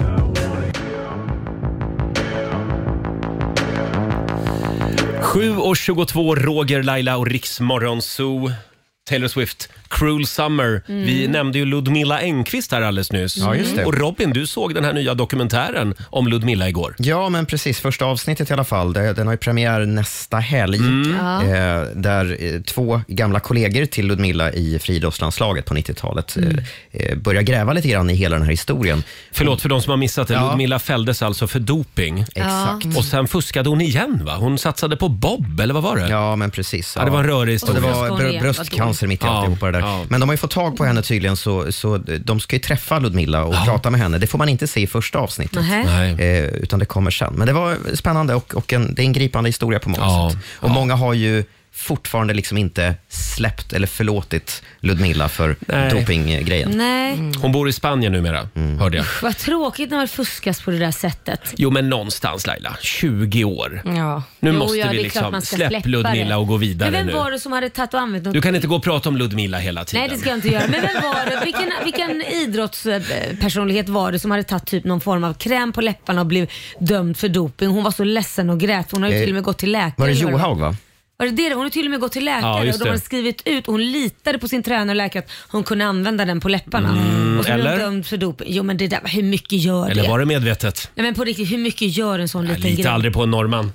sju och tjugotvå, Roger, Laila och Rix Morgon Zoo. Taylor Swift, Cruel Summer. Mm. Vi nämnde ju Ludmilla Engqvist här alldeles nyss. Ja, just det. Och Robin, du såg den här nya dokumentären om Ludmilla igår. Ja, men precis. Första avsnittet i alla fall. Det- Den har ju premiär nästa helg. Ja. Eh, där eh, två gamla kollegor till Ludmilla i friidrottslandslaget på nittiotalet eh, eh, börjar gräva lite grann i hela den här historien. Förlåt för de som har missat det. Ja. Ludmilla fälldes alltså för doping. Exakt. Och sen fuskade hon igen va? Hon satsade på bob, eller vad var det? Ja, men precis. Ja, det var en rörig Och det historia. var Fuskade hon br- igen? bröstcancer mitt i Ja, alltihopa det där. ja. Men de har ju fått tag på henne tydligen, så, så de ska ju träffa Ludmilla och prata med henne. Det får man inte se i första avsnittet. Nähä. Nej. Eh, utan det kommer sen. Men det var spännande och, och en, det är en gripande historia på många Ja, sätt. Och många har ju fortfarande liksom inte släppt eller förlåtit Ludmilla för Nej. dopinggrejen. Nej, Hon bor i Spanien numera, hörde jag. vad tråkigt när det fuskas på det där sättet. Jo, men någonstans Laila, tjugo år. Ja. Nu Jo, måste ja, vi det är klart liksom man ska släpp släppa Ludmilla det. och gå vidare Men vem nu. var det som hade tagit och använt något? Du kan inte gå och prata om Ludmilla hela tiden. Nej, det ska jag inte göra. Men vem var det? Vilken, vilken idrottspersonlighet var det som hade tagit typ någon form av kräm på läpparna och blev dömd för doping? Hon var så ledsen och grät. Hon hade ju Eh, till och med gått till läkare. Var det eller vad Johaug va? Var det det? Hon hade till och med gått till Ja, läkare just och de hade det. skrivit ut och hon litade på sin tränare och läkare att hon kunde använda den på läpparna. och så blev eller? hon dömd för doping. Jo men det där, hur mycket gör Eller det? var det medvetet? Nej men på riktigt, hur mycket gör en sån Jag liten litar grej? aldrig på en norrman.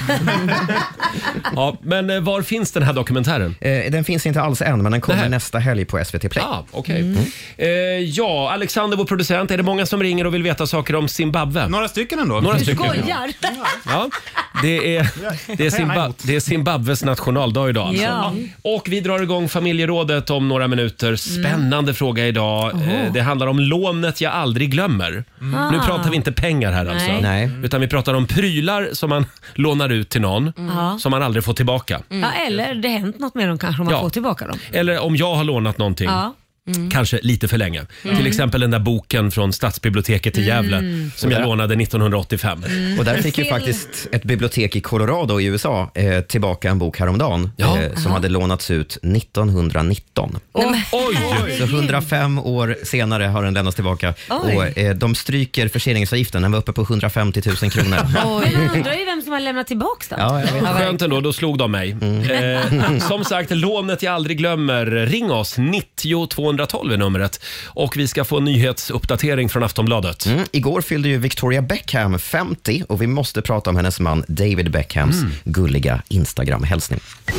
Ja, men eh, var finns den här dokumentären? Eh, den finns inte alls än, men den kommer Nej. nästa helg på S V T Play. Ah, okej. Eh, ja, Alexander, vår producent. Är det många som ringer och vill veta saker om Zimbabwe? Några stycken ändå. Några Du stycken. skojar? Ja, det är, det, är Zimba, det är Zimbabwes nationaldag idag alltså. Ja. Och vi drar igång familjerådet om några minuter. Spännande fråga idag. Eh, Det handlar om lånet jag aldrig glömmer. Ah. Nu pratar vi inte pengar här alltså. Nej. Nej. Utan vi pratar om prylar som man lånar ut till någon Ja. som man aldrig får tillbaka. Ja, eller det har hänt något med dem kanske om man Ja. får tillbaka dem. Eller om jag har lånat någonting. Ja. Kanske lite för länge. Till exempel den där boken från Stadsbiblioteket i Gävle som jag lånade nittonhundraåttiofem. Och där fick ju faktiskt ett bibliotek i Colorado i U S A eh, tillbaka en bok häromdagen Ja. eh, som hade lånats ut nittonhundranitton. Oj! Så hundrafem år senare har den lämnats tillbaka. Oj. Och eh, de stryker förseningsavgiften. Den var uppe på hundrafemtio tusen kronor. Men man undrar ju vem som har lämnat tillbaka den. Ja, jag vet. Skönt ändå, då slog de mig. Eh, som sagt, lånet jag aldrig glömmer. Ring oss, nittio tvåhundratolv är numret. Och vi ska få en nyhetsuppdatering från Aftonbladet. Mm, igår fyllde ju Victoria Beckham femtio och vi måste prata om hennes man David Beckhams gulliga Instagram-hälsning.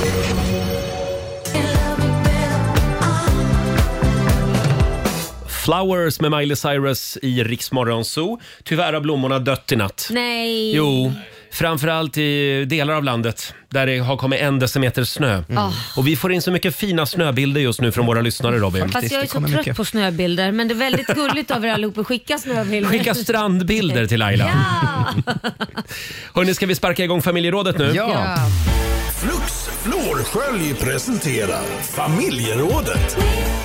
Flowers med Miley Cyrus i Rix Morgon Zoo. Tyvärr har blommorna dött i natt. Nej. Jo, Framförallt i delar av landet där det har kommit en decimeter snö. Mm. Och vi får in så mycket fina snöbilder just nu från våra lyssnare, Robin. Fast jag är så trött mycket. på snöbilder, men det är väldigt gulligt av er allihopa att skicka snöbilder. Skicka strandbilder till Laila. Ja! Hörrni, ska vi sparka igång familjerådet nu? Ja. Ja. Flux Flårskölj presenterar familjerådet.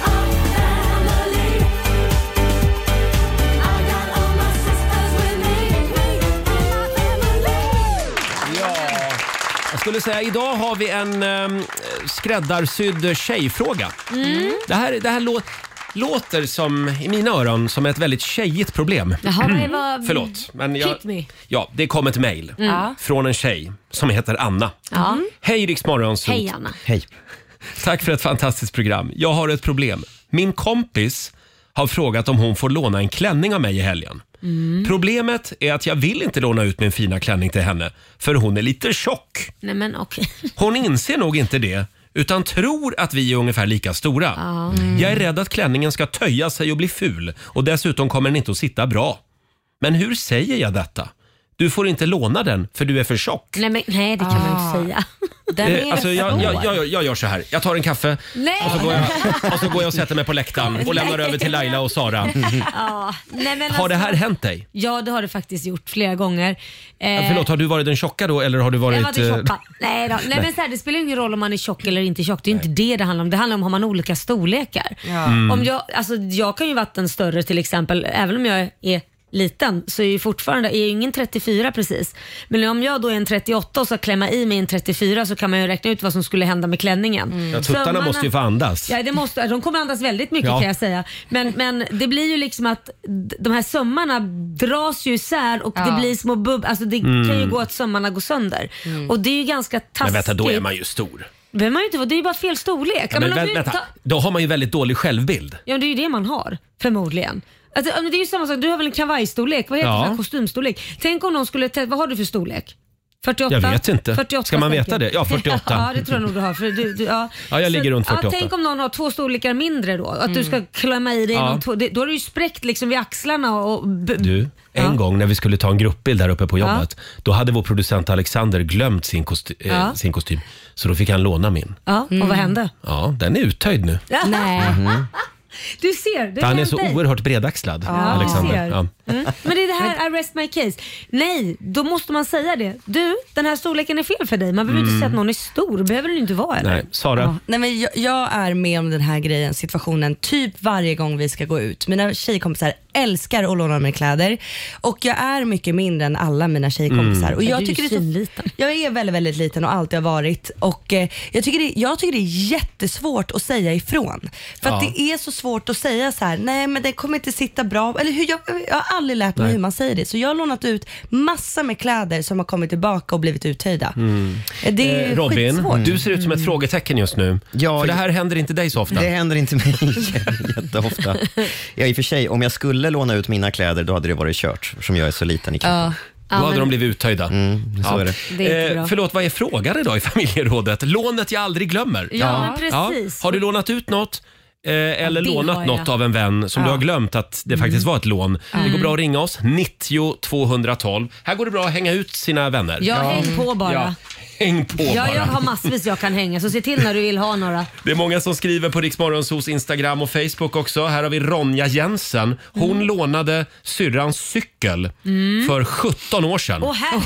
Jag skulle säga, idag har vi en um, skräddarsydd tjejfråga. Mm. Det här, det här lå- låter som, i mina öron, som ett väldigt tjejigt problem. Jaha, mm. vad... Förlåt. Men jag, Hit me. ja, det kom ett mejl Mm. från en tjej som heter Anna. Ja. Hej Rix Morgonzoo. Hej Anna. Hej. Tack för ett fantastiskt program. Jag har ett problem. Min kompis har frågat om hon får låna en klänning av mig i helgen. Mm. Problemet är att jag vill inte låna ut min fina klänning till henne, för hon är lite tjock. Nej men okej. Hon inser nog inte det, utan tror att vi är ungefär lika stora. Mm. Jag är rädd att klänningen ska töja sig och bli ful, och dessutom kommer den inte att sitta bra. Men hur säger jag detta? Du får inte låna den för du är för tjock. Nej, men, nej det kan man ju inte säga. Eh, alltså, jag, jag, jag, jag gör så här. Jag tar en kaffe Nej. och så, går jag, och så går jag och sätter mig på läktaren och lämnar över till Laila och Sara. Ja, nej, men Har det här alltså- hänt dig? Ja, det har det faktiskt gjort flera gånger. Eh, Ja, förlåt, har du varit den tjocka då eller har du varit... Jag var inte eh, tjocka. Nej, då. Nej, Nej. men så här, det spelar ingen roll om man är tjock eller inte tjock. Det är inte det det handlar om. Det handlar om har man olika storlekar. Ja. Mm. Om jag, alltså, jag kan ju vara en större till exempel, även om jag är liten så är ju fortfarande, är ju ingen trettiofyra precis. Men om jag då är en trettioåtta och ska klämma i mig en trettiofyra så kan man ju räkna ut vad som skulle hända med klänningen. Mm. Ja, tuttarna Sömmarna- måste ju få andas. Ja, det måste, de kommer andas väldigt mycket Ja. kan jag säga. Men, men det blir ju liksom att d- de här sömmarna dras ju isär och Ja. det blir små bubb. Alltså det Mm. kan ju gå att sömmarna går sönder. Och det är ju ganska Men taskigt. vänta, då är man ju stor. Det behöver man ju inte vara, det är ju bara fel storlek. Ja, men om vä- du vänta, tar- då har man ju väldigt dålig självbild. Ja, men det är ju det man har, förmodligen. Alltså, men det är ju samma sak, du har väl en kavajstorlek? Vad heter Ja. det? Här, kostymstorlek. Tänk om någon skulle, te- vad har du för storlek? fyrtioåtta? Jag vet inte. fyrtioåtta Ska man veta säkert. det? Ja, fyrtioåtta. Ja, det tror jag nog du har. För du, du, ja. Ja, jag ligger runt fyrtioåtta. Ja, tänk om någon har två storlekar mindre då. Att du ska klämma i dig Ja. någon två, det, då är du ju spräckt liksom vid axlarna och... b- Du, en Ja. gång när vi skulle ta en gruppbild där uppe på jobbet, då hade vår producent Alexander glömt sin, kosti- eh, Ja. sin kostym. Så då fick han låna min. Ja, och vad hände? Ja, den är uttöjd nu. Nej. Mhm. Du ser, det För han är hänt så dig. oerhört bredaxlad, Ja, Alexander. du ser. Ja. Mm. Men det är det här, I rest my case. Nej, då måste man säga det. Du, den här storleken är fel för dig. Man behöver Mm. inte säga att någon är stor. behöver den inte vara eller? Nej, Sara? Ja. Nej, men jag, jag är med om den här grejen, situationen, typ varje gång vi ska gå ut. Mina tjejkompisar älskar att låna mig kläder och jag är mycket mindre än alla mina tjejkompisar. Mm. Och jag, Du är ju tycker det är så, svinliten. jag är väldigt, väldigt liten och alltid har varit. Och eh, jag, tycker det, jag tycker det är jättesvårt att säga ifrån. För att Ja. det är så svårt att säga så här: nej men det kommer inte sitta bra. Eller hur, jag, jag har aldrig lärt mig Nej. hur man säger det. Så jag har lånat ut massa med kläder som har kommit tillbaka och blivit uttöjda. Mm. Det är Eh, Robin, skitsvårt. du ser ut som ett frågetecken just nu. Ja, för det här händer inte dig så ofta. Det händer inte mig jätteofta. Ja, i och för sig, om jag skulle låna ut mina kläder då hade det varit kört, som jag är så liten i kroppen. Ja. Då hade de blivit uttöjda. Mm, så är det. Det är inte bra. förlåt, vad är frågan idag i familjerådet? Lånet jag aldrig glömmer. Ja, men precis. Har du lånat ut något? Eh, eller det lånat har jag. något av en vän som Ja. du har glömt att det faktiskt var ett lån. Det går bra att ringa oss, nittio tvåhundratolv. Här går det bra att hänga ut sina vänner. Ja, häng på bara. Ja, häng på Ja, bara. jag har massvis jag kan hänga, så se till när du vill ha några. Det är många som skriver på Rix Morgonzoos Instagram och Facebook också. Här har vi Ronja Jensen. Hon Mm. lånade syrrans cykel för sjutton år sedan. Åh, här.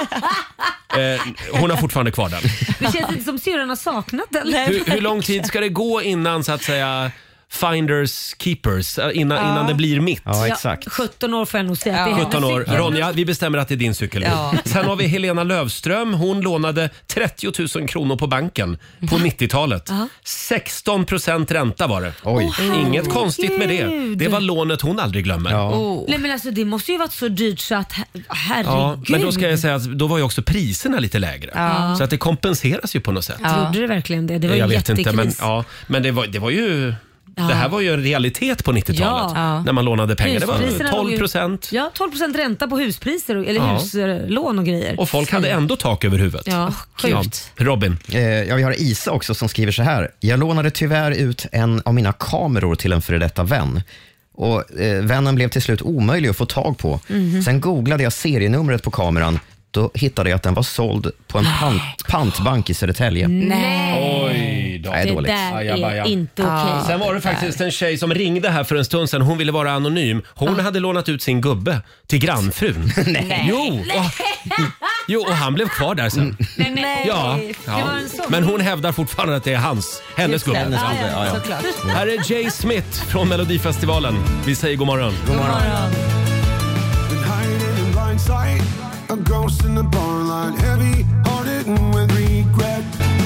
Eh, hon har fortfarande kvar den. Det känns inte som syrran har saknat den. Hur, hur lång tid ska det gå innan så att säga finders keepers, eh, innan, Ja. innan det blir mitt? Ja, Ja, exakt. sjutton år får jag nog säga. att det är hennes sjutton år. cykel. Ronja, vi bestämmer att det är din cykel. Ja. Sen har vi Helena Lövström. Hon lånade trettio tusen kronor på banken på nittiotalet. sexton procent ränta var det. Oj. Inget konstigt med det. herregud. Det var lånet hon aldrig glömmer. Ja. Oh. Nej men alltså det måste ju varit så dyrt så att her- herregud. men då ska jag säga att då var ju också priserna lite lägre. Ja. Så att det kompenseras ju på något sätt. Ja. Gjorde det verkligen det? Det var ju jag vet jättekris. inte, men, ja, men det, var, det var ju... Det här var ju en realitet på nittiotalet Ja. när man lånade pengar. Det Huspriserna var låg tolv ju- procent. Ja, tolv procent ränta på huspriser och- eller Ja. huslån och grejer. Och folk hade ändå tak över huvudet. Ja, sjukt. Ja. Robin. Eh, ja, vi har Isa också som skriver så här. Jag lånade tyvärr ut en av mina kameror till en före detta vän. Och eh, vännen blev till slut omöjlig att få tag på. Sen googlade jag serienumret på kameran. Då hittade jag att den var såld på en pant, pantbank i Södertälje. Nej. Oj då. Nej, Det dåligt. där Ajabaja. är inte okej. Sen var det faktiskt en tjej som ringde här för en stund sedan. Hon ville vara anonym. Hon hade lånat ut sin gubbe till grannfrun. Nej. Jo, och, jo, och han blev kvar där sen. Nej, nej. Ja, Det ja. var en sån. Men hon hävdar fortfarande att det är hans, hennes gubbe. Hennes Ja, gubbe, ja, ja, ja. såklart. Här är Jay Smith från Melodifestivalen. Vi säger god morgon. God morgon. Been hiding in blind sight, a ghost in the bar line, heavy hearted and with regret.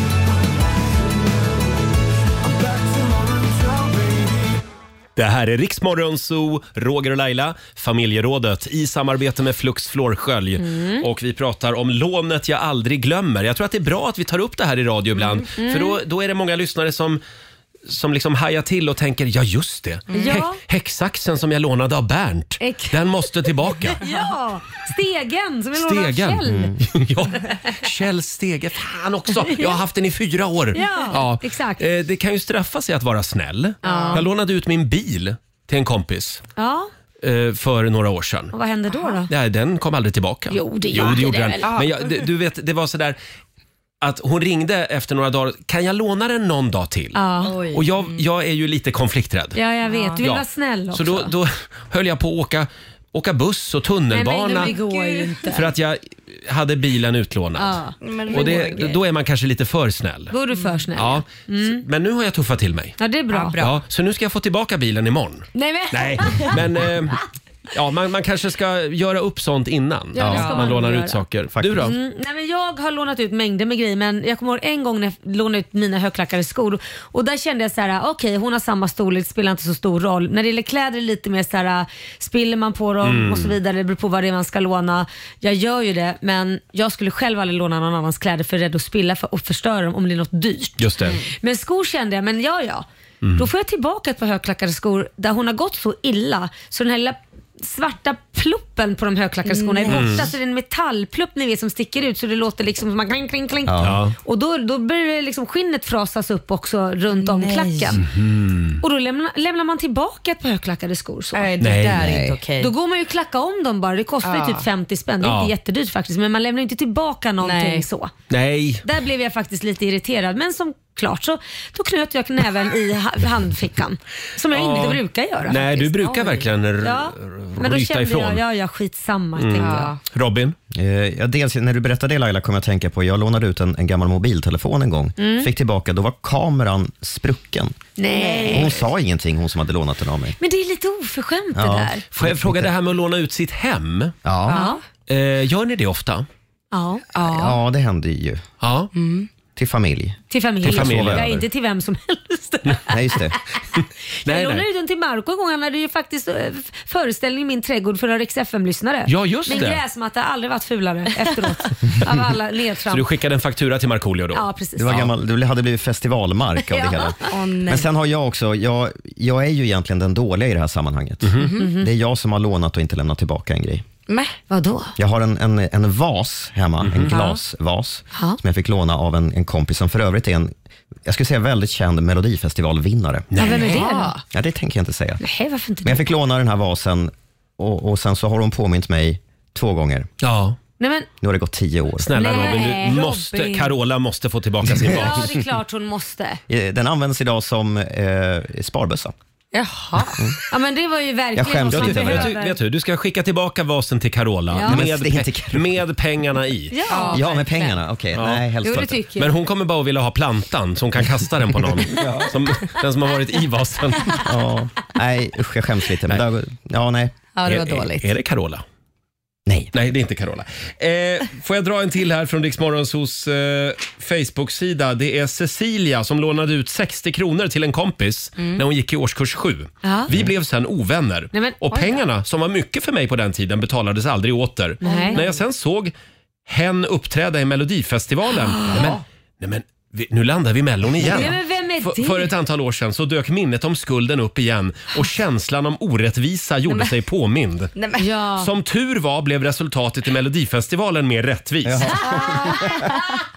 I'm back to my roots now, baby. Det här är Riksmorgon Zoo, Roger och Laila, familjerådet i samarbete med Flux Flårskölj. Mm. Och vi pratar om lånet jag aldrig glömmer. Jag tror att det är bra att vi tar upp det här i radio ibland. Mm. För då, då är det många lyssnare som som liksom hajar till och tänker, ja just det. Ja. Hä- häcksaxen som jag lånade av Bernt, Ex- den måste tillbaka. Ja, stegen som är lånad av Stegen. Kjell. Mm. Ja, Kjell Stege. Fan också. Jag har haft den i fyra år. Ja, exakt. Eh, Det kan ju straffa sig att vara snäll. Ja. Jag lånade ut min bil till en kompis Ja, eh, för några år sedan. och vad hände då då? Nej, den kom aldrig tillbaka. Jo, det jo, gjorde det gjorde det den. väl. Ja. Men jag, det, du vet, det var så där att hon ringde efter några dagar. Kan jag låna den någon dag till? Ja. Och jag, jag är ju lite konflikträdd. Ja, jag vet. Du vill Ja. vara snäll också. Så då, då höll jag på att åka, åka buss och tunnelbana. Nej, men det går ju inte. För att jag hade bilen utlånad. Ja. Men Och det, då är man kanske lite för snäll. Då är du för snäll. Ja, Mm. men nu har jag tuffat till mig. Ja, det är bra. Ja, så nu ska jag få tillbaka bilen imorgon. Nej, men... Nej, men eh, ja, man, man kanske ska göra upp sånt innan. Ja, det ska man, man lånar göra. ut saker. Du då? Mm, nej, men jag har lånat ut mängder med grejer, men jag kommer ihåg en gång när jag lånade ut mina högklackade skor och där kände jag så här: okej, hon har samma storlek, det spelar inte så stor roll. När det gäller kläder är det lite mer så här, spiller man på dem Mm. och så vidare, det beror på vad det är man ska låna. Jag gör ju det, men jag skulle själv aldrig låna någon annans kläder för rädd att spilla för, och förstöra dem om det är något dyrt. Just det. Men skor kände jag, men ja ja. Mm. Då får jag tillbaka ett par högklackade skor där hon har gått så illa så den här lilla svarta pluppen på de högklackade skorna är borta. Mm. Så det är en metallplupp ni vet som sticker ut så det låter liksom som man kling, kling, kling. Ja. Och då, då börjar det liksom skinnet frasas upp också runt om klacken. Mhm. Och då lämnar, lämnar man tillbaka ett par högklackade skor. Så. Nej, det Nej, där är nej. inte okej. Då går man ju klacka om dem bara. Det kostar Ja. ju typ femtio spänn. Det är Ja. inte jättedyrt faktiskt. Men man lämnar inte tillbaka någonting Nej. så. Nej. Där blev jag faktiskt lite irriterad. Men som klart så då knöt jag näven i ha- handfickan. Som jag Ja. inte brukar göra. Nej, faktiskt. du brukar Oj. verkligen r- Ja. Men då ryta kände ifrån. jag, ja, ja skitsamma Mm. tänkte jag. Robin? Eh, ja, dels när du berättade det Laila kom jag att tänka på, jag lånade ut en, en gammal mobiltelefon en gång. Mm. Fick tillbaka, då var kameran sprucken. Nej. Och hon sa ingenting, hon som hade lånat den av mig. Men det är lite oförskämt det Ja. där. Får jag fråga det här med att låna ut sitt hem? Ja, Ja. Eh, gör ni det ofta? Ja. ja det hände ju. Ja. Till familj. Till familj. Till familj. Ja, inte till vem som helst. Nej, just det. Jag Nej, lånade nej. ut den till Marco en gång. Han hade ju faktiskt eh, f- föreställning i min trädgård för Rix F M-lyssnare. Ja, just Min det. gräsmatta har aldrig varit fulare efteråt. Av alla Så ledtramp. du skickade en faktura till Markoolio då? Ja, precis. Du, var gammal, du hade blivit festivalmark av det Ja. hela. Åh, nej. Men sen har jag också, jag, jag är ju egentligen den dåliga i det här sammanhanget. Mhm. Det är jag som har lånat och inte lämnat tillbaka en grej. Mäh. Vadå? Jag har en, en, en vas hemma, Mhm. en glasvas, Ja. som jag fick låna av en, en kompis som för övrigt är en, jag skulle säga väldigt känd melodifestivalvinnare. Ja, vem är det då? Ja, det tänker jag inte säga. Nej, varför inte Men jag det? fick låna den här vasen och, och sen så har hon påmint mig två gånger. Ja. Nej, men, Nu har det gått tio år. Snälla Nej, Robin, du Robin. måste, Carola måste få tillbaka sin ja, vas. det är klart hon måste. Eh, Den används idag som eh, sparbössa. Jaha. Ja, men det var ju Jag verkligen skäms något man lite över det. Vet du, behöver. vet du, du ska skicka tillbaka vasen till Carola Ja. Men med, det är inte pe- Carola. med pengarna i. Ja, Ja, med verkligen. pengarna. Okej, Ja. nej, helst Jo, det inte. tycker jag. Men hon kommer bara att vilja ha plantan så hon kan kasta den på någon. som, den som har varit i vasen. Ja, nej, usch, jag skäms lite. Men Nej. där, ja, nej. Ja, det var är, dåligt. Är, är det Carola? Nej. Nej, det är inte Carola. Eh, får jag dra en till här från Rix Morgonzoos eh, Facebook-sida. Det är Cecilia som lånade ut sextio kronor till en kompis när hon gick i årskurs sju. Ja. Vi blev sen ovänner. Nej, men- och oj då. pengarna, som var mycket för mig på den tiden, betalades aldrig åter. Nej. När jag sen såg hen uppträda i Melodifestivalen. Nej, men, nej, men vi, nu landar vi i Mellon igen. Nej, men vem är För, det? för ett antal år sedan så dök minnet om skulden upp igen och känslan om orättvisa gjorde sig påmind. Nej, men, Ja. Som tur var blev resultatet i Melodifestivalen mer rättvist.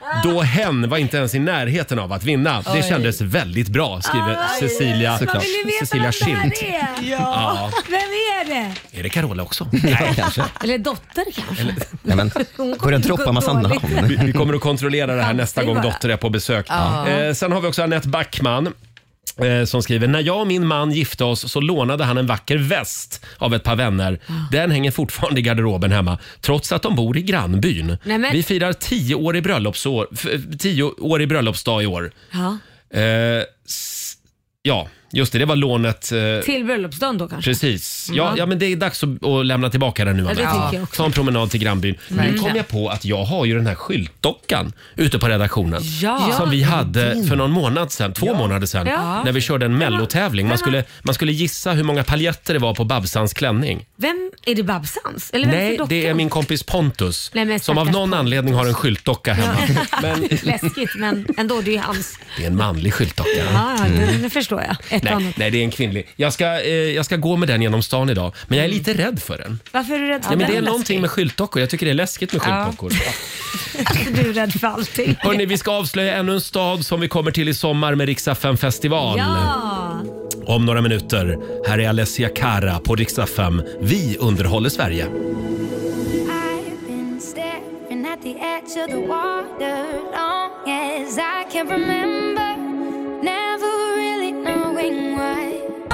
då hen var inte ens i närheten av att vinna. Det Oj. kändes väldigt bra, skriver Aj, Cecilia, man vill ju veta Cecilia vem det Schild. här är. Ja. Vem är det? Är det Carola också? Nej, kanske. Eller dotter kanske. Eller, nej, men, börjar droppa massa namn. Vi, vi kommer att kontrollera det här Chansning nästa gång bara. dotter är på besök. Ja. Eh, sen har vi också Annette Backman. eh, Som skriver, när jag och min man gifte oss så lånade han en vacker väst av ett par vänner. Den hänger fortfarande i garderoben hemma, trots att de bor i grannbyn. Nej, men- Vi firar tio år i bröllopsår, f- tio år i bröllopsdag i år. Ja. eh, s- Ja, just det, det var lånet. eh, Till bröllopsdagen då kanske? Precis. Ja, Mm. ja, men det är dags att, att lämna tillbaka den nu. Ja, det Anette. tycker jag också. Ta en promenad till grannbyn. Nu Verkligen. kom jag på att jag har ju den här skyltdockan ute på redaktionen. Ja. Som vi Ja, hade din. för någon månad sedan, två månader sedan. Ja. När vi körde en mellotävling. Man skulle, man skulle gissa hur många paljetter det var på Babsans klänning. Vem är det, Babsans? Eller vem Nej, för dockan? det är min kompis Pontus. Nej, men som av stackars någon anledning har en skyltdocka hemma. Men Läskigt, men ändå, det är ju hans. det är en manlig skyltdocka. Ja, ja det, det förstår jag. Ett och Nej, annat. nej, det är en kvinnlig. Jag ska, eh, jag ska gå med den genom stan idag. Men jag är lite rädd för den. Varför är du rädd för Nej, men det är den? någonting med skyltdockor. Jag tycker det är läskigt med Ja. skyltdockor. Du är rädd för allting. Hörrni, vi ska avslöja ännu en stad som vi kommer till i sommar med Rix F M festival. Ja. Om några minuter. Här är Alessia Cara på Rix F M. Vi underhåller Sverige. I've been staring at the edge of the water long as I can remember, never really knowing why.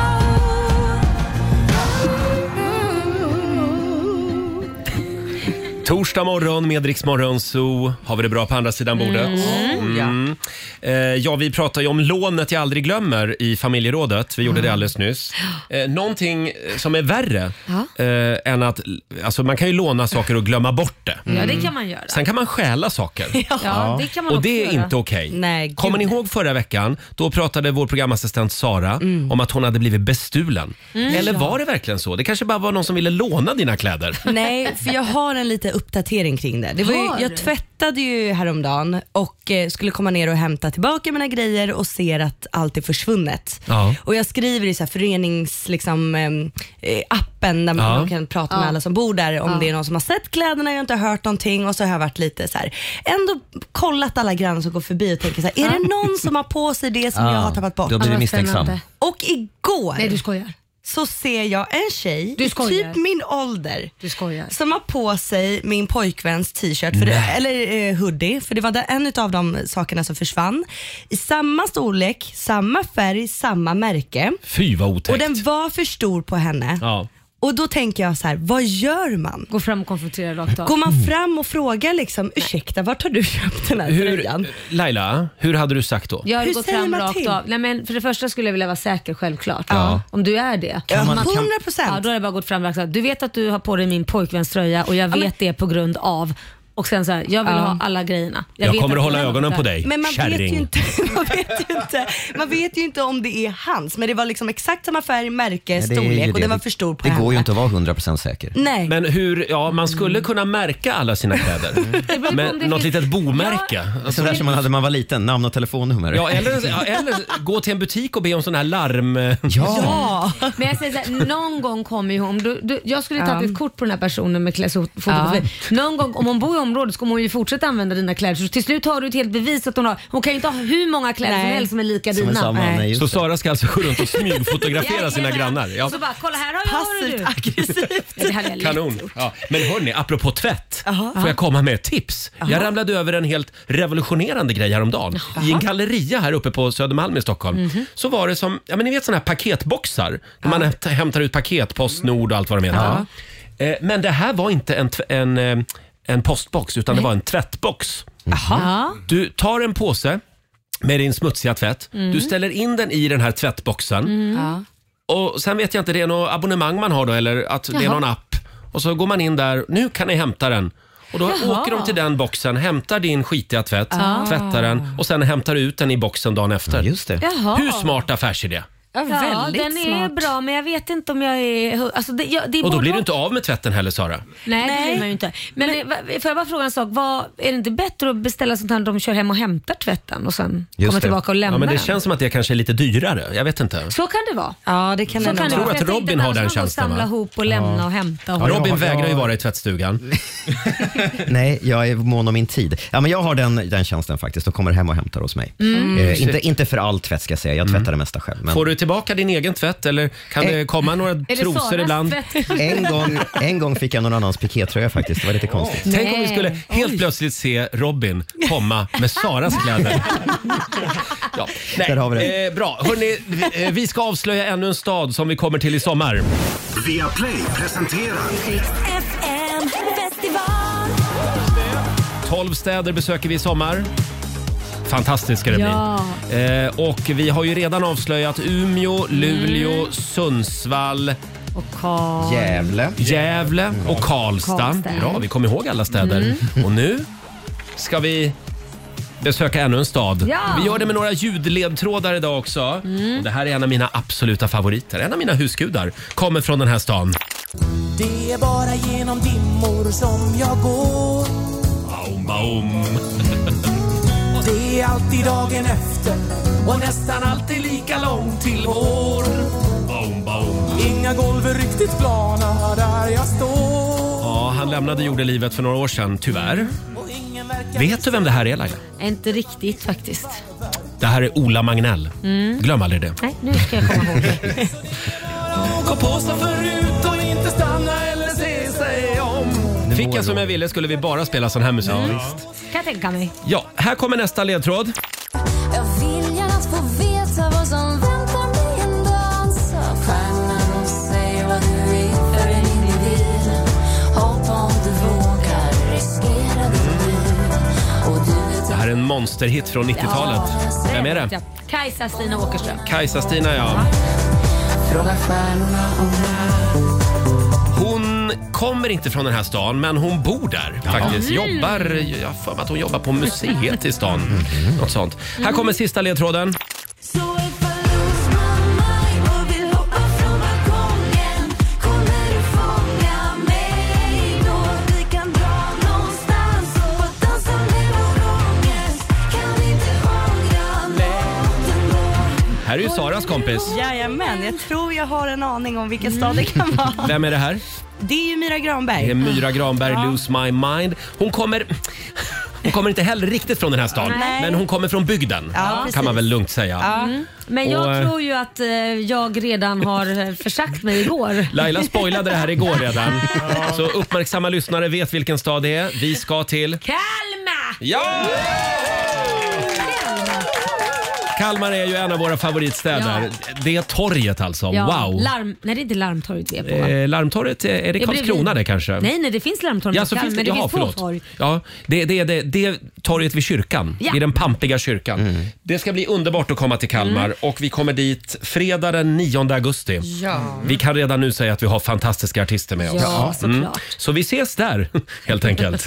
Torsdag morgon med Rix Morgon Zoo. Har vi det bra på andra sidan bordet? Mm. Mm. Eh, ja, vi pratar ju om lånet jag aldrig glömmer i familjerådet. Vi gjorde det alldeles nyss. Eh, någonting som är värre eh, än att... Alltså man kan ju låna saker och glömma bort det. Ja, det kan man göra. Sen kan man stjäla saker. Ja, det kan man Och också det är göra. inte okej. Nej, gud. Kommer ni ihåg förra veckan? Då pratade vår programassistent Sara om att hon hade blivit bestulen. Mm. Eller Ja. var det verkligen så? Det kanske bara var någon som ville låna dina kläder. Nej, för jag har en liten uppdatering kring det. det var Har ju, jag du? tvättade ju häromdagen och eh, skulle komma ner och hämta tillbaka mina grejer och ser att allt är försvunnet. Ja. Och jag skriver i så här förenings liksom, eh, appen där man Ja. kan prata Ja. med alla som bor där om Ja. det är någon som har sett kläderna, jag har inte hört någonting och så har jag varit lite så här, ändå kollat alla grannar som går förbi och tänker så här, är det någon som har på sig det som Ja, jag har tappat bort? då blir du Ja, misstänksam. spännande. Och igår Nej, du skojar. så ser jag en tjej, Du skojar. typ min ålder, Du skojar. som har på sig min pojkväns t-shirt, för det, eller eh, hoodie, för det var där en av de sakerna som försvann. I samma storlek, samma färg, samma märke. Fy vad otäckt. Och den var för stor på henne. Ja. Och då tänker jag så här, vad gör man? Gå fram och konfrontera rakt av. Går man fram och frågar liksom, ursäkta, vart har du köpt den här Hur, tröjan? Laila, hur hade du sagt då? Jag hade Hur gått säger fram man rakt till? av. Nej, men för det första skulle jag vilja vara säker, självklart. Ja. Om du är det. Ja, man- hundra procent. Ja, då hade jag bara gått fram rakt av. Du vet att du har på dig min pojkväns tröja och jag vet men- det på grund av. Och sen så här, jag vill Ja. ha alla grejerna. Jag vet kommer att du hålla har ögonen något på där. dig, Men man vet, ju kärring. inte, man, vet ju inte, man vet ju inte om det är hans, men det var liksom exakt samma färg, märke, Nej, det är ju storlek och det. den var för stor på Det henne. går ju inte att vara hundra procent säker. Nej. Men hur, ja man skulle kunna märka alla sina kläder. beror på Med om det något finns- litet bomärke. Ja. Alltså, Sådär som man hade när man var liten, namn och telefonnummer. ja, eller, ja, eller gå till en butik och be om sån här larm... Ja. Men jag säger så här, någon gång kommer ju hon, du, du, jag skulle tagit Ja. ett kort på den här personen med klädfoto. Ja. Någon gång, om hon bor i området så kommer hon ju fortsätta använda dina kläder. Så till slut har du ett helt bevis att hon har, hon kan ju inte ha hur många kläder som Nej. helst som är lika Som är dina. samma, nej, just Så det. Sara ska alltså gå runt och smygfotografera sina Jajamän. grannar. Ja. Och så bara, kolla här har jag, har Passivt du. aggressivt. Ja, det hade jag lätt Kanon. gjort. Ja. Men hörni, apropå tvätt. Jaha. Får jag komma med ett tips? Jag ramlade över en helt revolutionerande grej häromdagen. I en galleria här uppe på Södermalm i Stockholm. Så var det som, ja men ni vet såna här paketboxar. Där man hämt- hämtar ut paket, Postnord och allt vad de heter. Eh, Men det här var inte en, tv- en, eh, en postbox utan det var en tvättbox. Ja. Du tar en påse med din smutsiga tvätt. Du ställer in den i den här tvättboxen. Ja. Och sen vet jag inte, det är något abonnemang man har då eller att det är Jaha. någon app. Och så går man in där, nu kan ni hämta den. Och då Jaha. åker de till den boxen, hämtar din skitiga tvätt, Ah. tvättar den och sen hämtar ut den i boxen dagen efter. Just det. Jaha. Hur smart affärsidé? Ja, Ja, väldigt den är smart. bra, men jag vet inte om jag är... Alltså det, jag, det är Och då både blir du och. inte av med tvätten heller, Sara. Nej, det blir man ju inte. Men, men va- får jag bara fråga en sak? Vad, är det inte bättre att beställa sånt här de kör hem och hämtar tvätten och sen Just kommer det. tillbaka och lämnar Ja, men det den? känns som att det kanske är lite dyrare. Jag vet inte. Så kan det vara. Ja, det kan Så det kan nog det tror vara. att Jag tänkte Robin har annars den man går och tjänsten, samla va? ihop och lämna Ja. och hämta. Och Ja, Robin jag- vägrar ju jag- vara i tvättstugan. Nej, jag är mån om min tid. Ja, men jag har den, den tjänsten faktiskt. De kommer hem och hämtar hos mig. Mm. Eh, inte, inte för all tvätt ska jag säga. Jag tvättar det mesta själv. Men Får du tillbaka din egen tvätt eller kan det komma några det trosor Saras ibland? tvätt? en, gång, en gång fick jag någon annans pikétröja faktiskt. Det var lite konstigt. Tänk om vi skulle helt plötsligt se Robin komma med Saras kläder. Ja. Nej, Där har vi det. Eh, bra. Hörrni, vi, eh, vi ska avslöja ännu en stad som vi kommer till i sommar. Viaplay presenterar F M festival. tolv städer besöker vi i sommar. Fantastiskt ska det Ja. bli. Eh, och vi har ju redan avslöjat Umeå, Luleå, Mm. Sundsvall, Och Karl. Gävle. Gävle och Karlstad. Karlstad. Bra, vi kommer ihåg alla städer. Och nu ska vi besöka ännu en stad. Ja. Vi gör det med några ljudledtrådar idag också. Och det här är en av mina absoluta favoriter. En av mina husgudar kommer från den här stan. Det är bara genom dimmor som jag går. Baum, baum. Det är alltid dagen efter och nästan alltid lika långt till vår. Baum, baum. Inga golv är riktigt plana där jag står. Ja, han lämnade jordelivet för några år sedan, tyvärr. Och ingen verkar Vet du vem det här är, Laila? Inte riktigt faktiskt. Det här är Ola Magnell. Glöm aldrig det. Nej, nu ska jag komma ihåg det. gå på sig förut och inte stanna eller se sig om. Fick jag som jag ville skulle vi bara spela sån här musik. Kan jag tänka mig. Ja, här kommer nästa ledtråd. Jag vill gärna få veta vad som väntar mig en dans av stjärnan och säg vad du är för en individ. Hoppa om du vågar, riskera ditt liv. Och du vet Det här är en monsterhit från nittiotalet. Vem är det? Ja. Kajsa Stina Åkerström. Kajsa-Stina, ja. fråga stjärnorna om Hon kommer inte från den här stan, men hon bor där faktiskt. Mm. Jobbar, jag har för mig att hon jobbar på museet i stan. Något sånt. Här kommer sista ledtråden. Så if I lose my mind och vill hoppa från balkongen, kommer du fånga mig då? Vi kan dra någonstans och dansa med vår ångest. Kan vi inte ångra låten då? Här är ju Saras kompis. Jajamän, jag tror jag har en aning om vilken stad det kan vara. Vem är det här? Det är ju Myra Granberg. Det är Myra Granberg, Ja. Lose My Mind. Hon kommer... Hon kommer inte heller riktigt från den här stan, Nej. men hon kommer från bygden. Ja, precis. Kan man väl lugnt säga. Mm. Men jag Och, eh, tror ju att eh, jag redan har eh, försagt mig igår. Laila spoilade det här igår redan. Så uppmärksamma lyssnare vet vilken stad det är. Vi ska till... Kalmar! Ja! Kalmar är ju en av våra favoritstäder. Det är torget alltså. Ja, Wow! larm, nej, det är inte Larmtorget vi är på. va? Eh, larmtorget, är det Det blir Karlskrona vi- det kanske? Nej, nej, det finns Larmtorget Ja, på så Kalmar, finns det, men det jaha, finns två förlåt. torg. Ja, det, det är det, det torget vid kyrkan, Ja. vid den pampiga kyrkan. Det ska bli underbart att komma till Kalmar Mm. och vi kommer dit fredag den nionde augusti. Ja. Vi kan redan nu säga att vi har fantastiska artister med oss. Ja, såklart. Så vi ses där helt enkelt.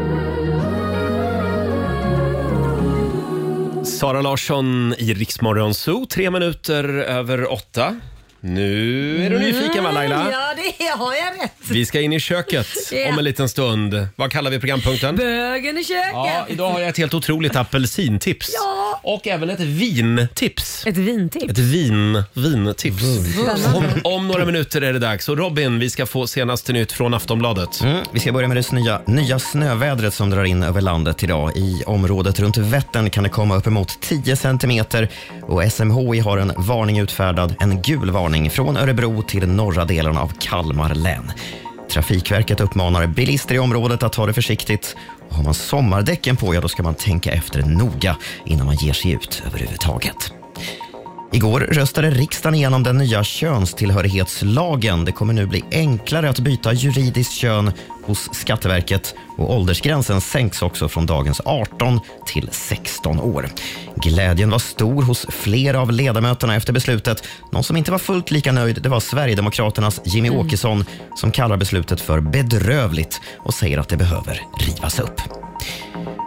Sara Larsson i Rix Morgon Zoo, tre minuter över åtta. Nu är du nyfiken va Laila? Mm, ja, det har jag rätt. Vi ska in i köket Ja. om en liten stund. Vad kallar vi programpunkten? Bögen i köket. Ja, idag har jag ett helt otroligt apelsintips. Ja. Och även ett vintips. Ett vintips. Ett vin, vintips. Spännande. Om, om några minuter är det dags. Och Robin, vi ska få senaste nytt från Aftonbladet. Mm, vi ska börja med det nya, nya snövädret som drar in över landet idag. I området runt Vättern kan det komma uppemot tio centimeter och S M H I har en varning utfärdad, en gul varning från Örebro till norra delen av Kalmar län. Trafikverket uppmanar bilister i området att ta det försiktigt. Och har man sommardäcken på, ja, då ska man tänka efter noga innan man ger sig ut överhuvudtaget. Igår röstade riksdagen igenom den nya könstillhörighetslagen. Det kommer nu bli enklare att byta juridiskt kön hos Skatteverket och åldersgränsen sänks också från dagens arton till sexton år. Glädjen var stor hos flera av ledamöterna efter beslutet. Någon som inte var fullt lika nöjd, det var Sverigedemokraternas Jimmy Mm. Åkesson som kallar beslutet för bedrövligt och säger att det behöver rivas upp.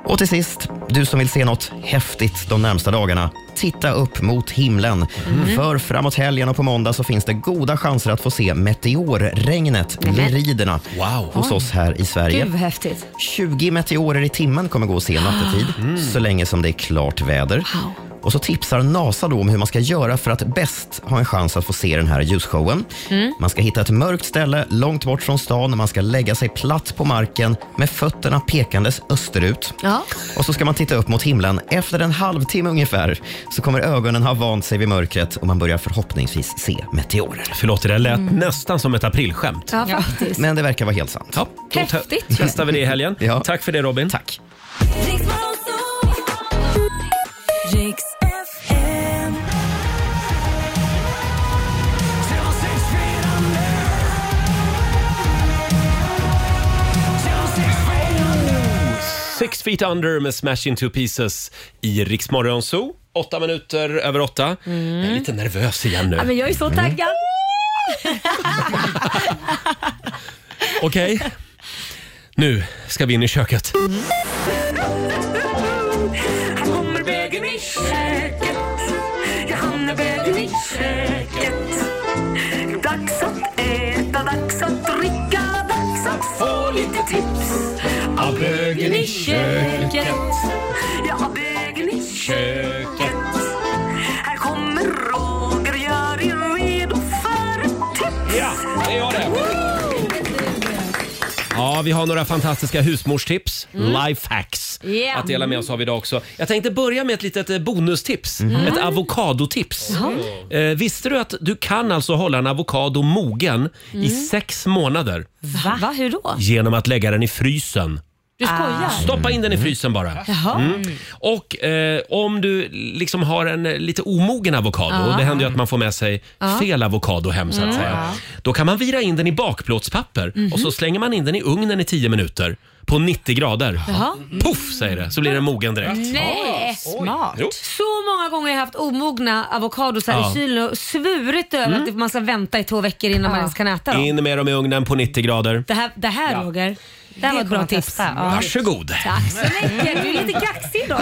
Och till sist, du som vill se något häftigt de närmsta dagarna, titta upp mot himlen. Mm. För framåt helgen och på måndag så finns det goda chanser att få se meteorregnet, Lyriderna, wow. hos oss här i Sverige. Gud, vad häftigt. tjugo meteorer i timmen kommer gå att se nattetid, mm. så länge som det är klart väder. Wow. Och så tipsar NASA då om hur man ska göra för att bäst ha en chans att få se den här ljusshowen. Mm. Man ska hitta ett mörkt ställe långt bort från stan. Man ska lägga sig platt på marken med fötterna pekandes österut. Ja. Och så ska man titta upp mot himlen. Efter en halvtimme ungefär så kommer ögonen ha vant sig vid mörkret och man börjar förhoppningsvis se meteorer. Förlåt, det lät mm. nästan som ett aprilskämt. Ja, faktiskt. Men det verkar vara helt sant. Ja, då häftigt. testar vi det i helgen. Ja. Tack för det, Robin. Tack. Riks F M. Six Feet Under med Smash Into Pieces i Rix Morgon Zoo. Åtta minuter över åtta. Mm. Jag är lite nervös igen nu. Ja, men jag är så taggad. Mm. Okej, okay. Nu ska vi in i köket. Mm. Dags att äta, dags att dricka, dags att få lite tips av bögen i köket. Ja, bögen i köket. Här kommer Roger, gör er redo för ett tips. Ja, det gör det. Ja, vi har några fantastiska husmorstips, mm. lifehacks yeah. att dela med oss av idag också. Jag tänkte börja med ett litet bonustips, mm. ett avokadotips. Mm. Eh, visste du att du kan alltså hålla en avokado mogen mm. i sex månader? Va? Va? Hur då? Genom att lägga den i frysen. Du skojar? Stoppa in den i frysen bara. Mm. Och eh, om du liksom har en lite omogen avokado, ja. och det händer ju att man får med sig ja. fel avokado hem så att säga. Mm. Då kan man vira in den i bakplåtspapper mm-hmm. och så slänger man in den i ugnen i tio minuter på nittio grader. Jaha. Puff säger det, så blir den mogen direkt. Nej, smart. Jo. Så många gånger har jag haft omogna avokadosar Ja. i kylen och svurit över Mm. att man ska vänta i två veckor innan man ens kan äta dem. In med dem i ugnen på nittio grader. Det här, det här Roger, det här var ett bra tips. Ja. Varsågod. Tack så mycket. Du är lite kaxig idag.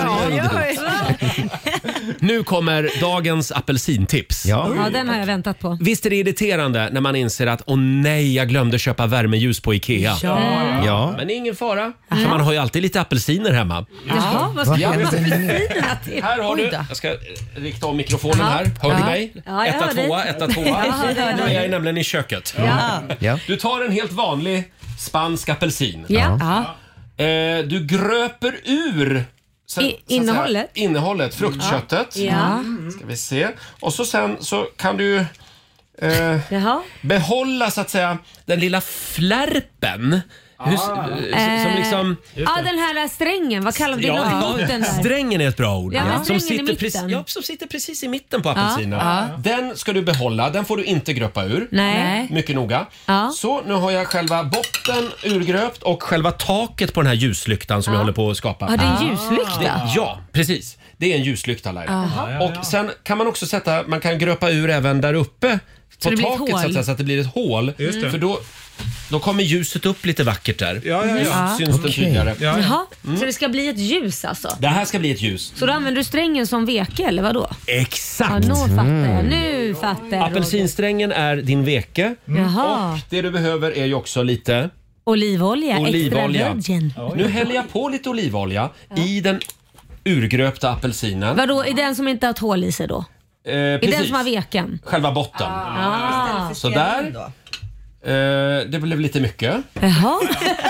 Nu kommer dagens apelsintips. Ja, den har jag väntat på. Visst är det irriterande när man inser att åh nej, jag glömde köpa värmeljus på Ikea. Ja. Ja. Men det är ingen fara, för man har ju alltid lite apelsiner hemma. Jaha, vad ska Ja. jag med apelsinerna till? Här har du, jag ska rikta om mikrofonen här. Hör du mig? Ja, jag etta, hör dig. tvåa, etta, tvåa. Ja, jag hör dig. Jag är nämligen i köket. Ja. Du tar en helt vanlig spansk apelsin. Ja. Eh, du gröper ur så, I, så att säga, innehållet? innehållet, fruktköttet. Ja. Ska vi se. Och så sen så kan du eh, Jaha. behålla så att säga den lilla flärpen. Hur, Eh, som liksom... Ja, den här strängen. Vad kallar vi det? Ja, Botten där. strängen är ett bra ord. Ja, men som, strängen i sitter mitten. precis, ja, som sitter precis i mitten på Ja, apelsinen. ja. Den ska du behålla. Den får du inte gröpa ur. Nej. Mycket noga. Ja. Så, nu har jag själva botten urgröpt och själva taket på den här ljuslyktan som Ja. jag håller på att skapa. Ja, det är en ljuslykta? Det, ja, precis. Det är en ljuslykta, Laila. Aha. Och sen kan man också sätta, man kan gröpa ur även där uppe Så på det blir ett taket så att, hål? säga, så att det blir ett hål. Just det. För då, då kommer ljuset upp lite vackert där. Ja, ja, ja. Syns den Okej. tydligare. Jaha, så det ska bli ett ljus alltså? Det här ska bli ett ljus. Så då använder du strängen som veke eller vad då? Exakt! Ja, nu fattar jag. Nu fattar jag. Apelsinsträngen är din veke. Jaha. Och det du behöver är ju också lite Olivolja, olivolja. extra virgin. Nu häller jag på lite olivolja i den urgröpta apelsinen. Vadå, är den som inte har ett hål i sig då? Eh, Är precis. den som har veken? Själva botten. Ah. Så där. Eh, det blev lite mycket. Jaha.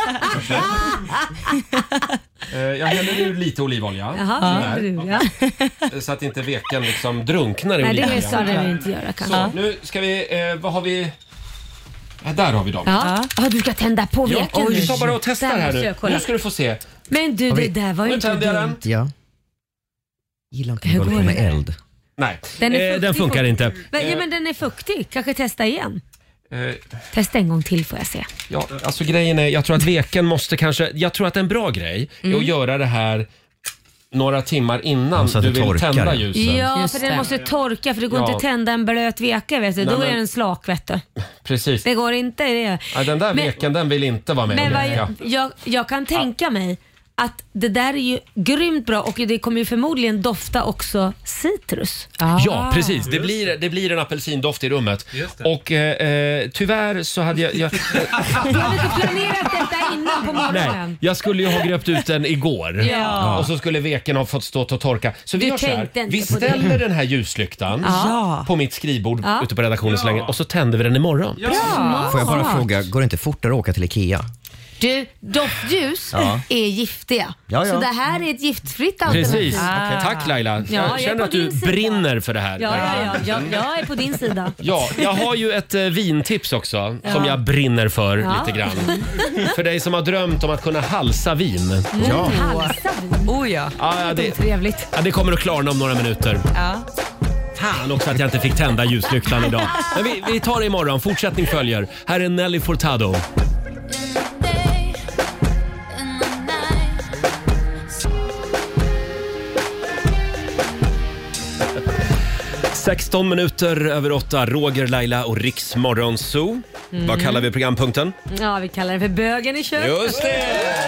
Eh, jag häller ur lite olivolja. Jaha, Så, du, där. ja. Så att inte veken liksom drunknar i Nej, olivoljan. det ska den inte göra kanske. Så, nu ska vi, eh, vad har vi? Ja, där har vi dem. Ja. Ja, du ska tända på Ja, veken oj, nu. du tar bara och testar Där här måste nu. jag kolla. Nu ska du få se. Men du, det där var ju Nu inte tänder jag den. dumt. Ja. Gillar inte att Hur hålla på går med det? eld. Nej, Den är eh, fuktig, den funkar fuktig. inte. Men, ja, Eh, men den är fuktig. Kanske testa igen. eh, Testa en gång till får jag se. Ja, alltså grejen är, jag tror att veken måste kanske, jag tror att en bra grej är Mm. att göra det här några timmar innan Så att du det vill torkar. tända ljusen. Ja, Just för den det. måste torka för det går Ja. inte att tända en blöt veka vet du. Nej, Då men- är den slak vet du. Precis. Det går inte det. Ja, den där Men- veken, den vill inte vara med Men och vad, leka. jag, jag, jag kan tänka mig att det där är ju grymt bra och det kommer ju förmodligen dofta också citrus. Ah. Ja, precis. Det blir, det blir en apelsindoft i rummet. Och eh, tyvärr så hade jag... jag du hade inte planerat detta innan på morgonen. Nej, jag skulle ju ha gröpt ut den igår. Ja. Och så skulle veken ha fått stå och torka. Så vi Du gör så här. tänkte inte Vi på ställer det. den här ljuslyktan Ja. på mitt skrivbord Ja. ute på redaktionen så länge. Och så tänder vi den imorgon. Ja. Får jag bara fråga, går det inte fortare att åka till Ikea? Du, doftljus Ja. är giftiga. Ja, ja. Så det här är ett giftfritt alternativ. Precis. Okay. Tack Laila. Ja, jag jag är känner på att du din sida. brinner för det här. Ja, ja, ja. Jag, jag är på din sida. Ja, jag har ju ett eh, vintips också Ja. som jag brinner för Ja. lite grann. För dig som har drömt om att kunna halsa vin. Ja. Halsa vin. Oh ja. Ja, ja, Det är det, trevligt. ja, det kommer att klarna om några minuter. Ja. Fan också att jag inte fick tända ljuslyktan idag. Men vi, vi tar det imorgon. Fortsättning följer. Här är Nelly Furtado. sexton minuter över åtta. Roger, Laila och Riks Morgonzoo. Mm. Vad kallar vi programpunkten? Ja, vi kallar det för bögen i köket. Just det!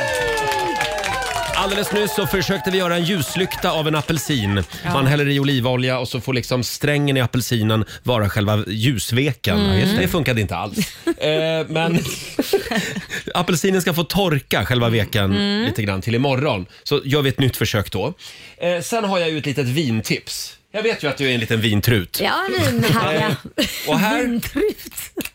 Alldeles nyss så försökte vi göra en ljuslykta av en apelsin. Ja. Man häller i olivolja och så får liksom strängen i apelsinen vara själva ljusveken. Mm. Just det funkade inte alls. eh, men apelsinen ska få torka själva veken Mm. lite grann till imorgon. Så gör vi ett nytt försök då. Eh, sen har jag ju ett litet vintips. Jag vet ju att du är en liten vintrut. Ja, vinhaja. Eh, och här- Vintrut.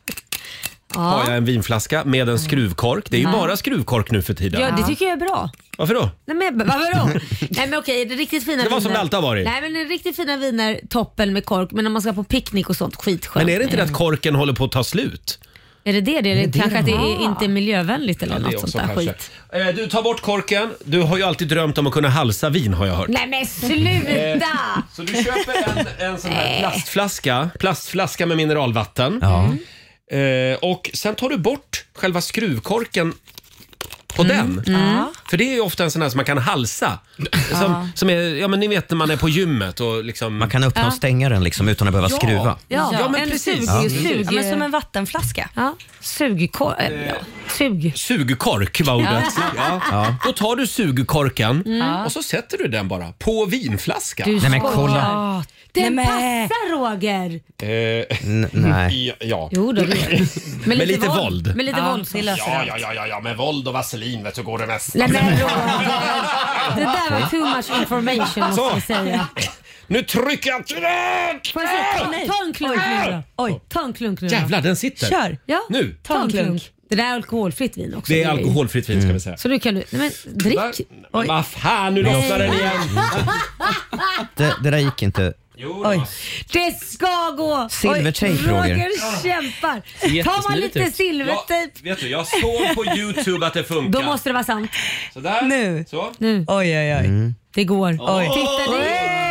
Har jag en vinflaska med en skruvkork. Det är ju Ja. bara skruvkork nu för tiden. Ja, det tycker jag är bra. Varför då? Nej men varför då? Nej men okej, det är riktigt fina Det var viner. som det alltid har varit. Nej men det är riktigt fina viner, toppen med kork. Men när man ska på picknick och sånt, skitskönt. Men är det inte det att korken håller på att ta slut? Är det det? Det är det, det det kanske att det de är har. inte är miljövänligt eller Ja, det något är sånt också där kanske. skit. Eh, Du tar bort korken. Du har ju alltid drömt om att kunna halsa vin har jag hört. Nej men sluta! Så du köper en, en sån här plastflaska, plastflaska med mineralvatten. Eh, och sen tar du bort själva skruvkorken på den. Mm. För det är ju ofta en sån här som man kan halsa. Som, som är, ja men ni vet när man är på gymmet och liksom... Man kan öppna och stänga den liksom utan att behöva Ja. skruva. Ja, Ja, men en precis. Sug, Ja. sug, Ja, men som en vattenflaska. Ja, sugkork. Äh, ja. Sug. Sugkork var ordet. Ja. Ja. Då tar du sugkorken Mm. och så sätter du den bara på vinflaskan. Du Nej, men skojar. kolla. Den Nej, men- passar Roger! Eh, N- nej. ja, ja. Jo då, det gör det. Med lite våld. Med lite Ja, våld. det löser Ja, det. ja, ja, ja, ja, med våld och vaselin vet du går det mesta. Nej men Roger, det där var too much information måste Så. jag säga. Nu trycker jag tryck! Får jag se? Ta, ta en klunk nu då. Oj, ta en klunk nu då. Jävlar, den sitter. Kör. Ja, Nu. ta en klunk. Det där är alkoholfritt vin också. Det är alkoholfritt vin ska vi säga. Så nu kan du, nej men drick. Där. Men vad fan, nu lossnar den igen. Det, det där gick inte. Jo, Oj. Det ska gå! Silvertejp, Oj, Roger. Roger kämpar. ser Tar man jättesmidigt lite ut. silvertejp, Ja, vet du, jag såg på YouTube att det funkar. då måste det vara sant. Sådär. Nu. Så. Nu, Oj, oj, oj. det går. Oj. Titta nu.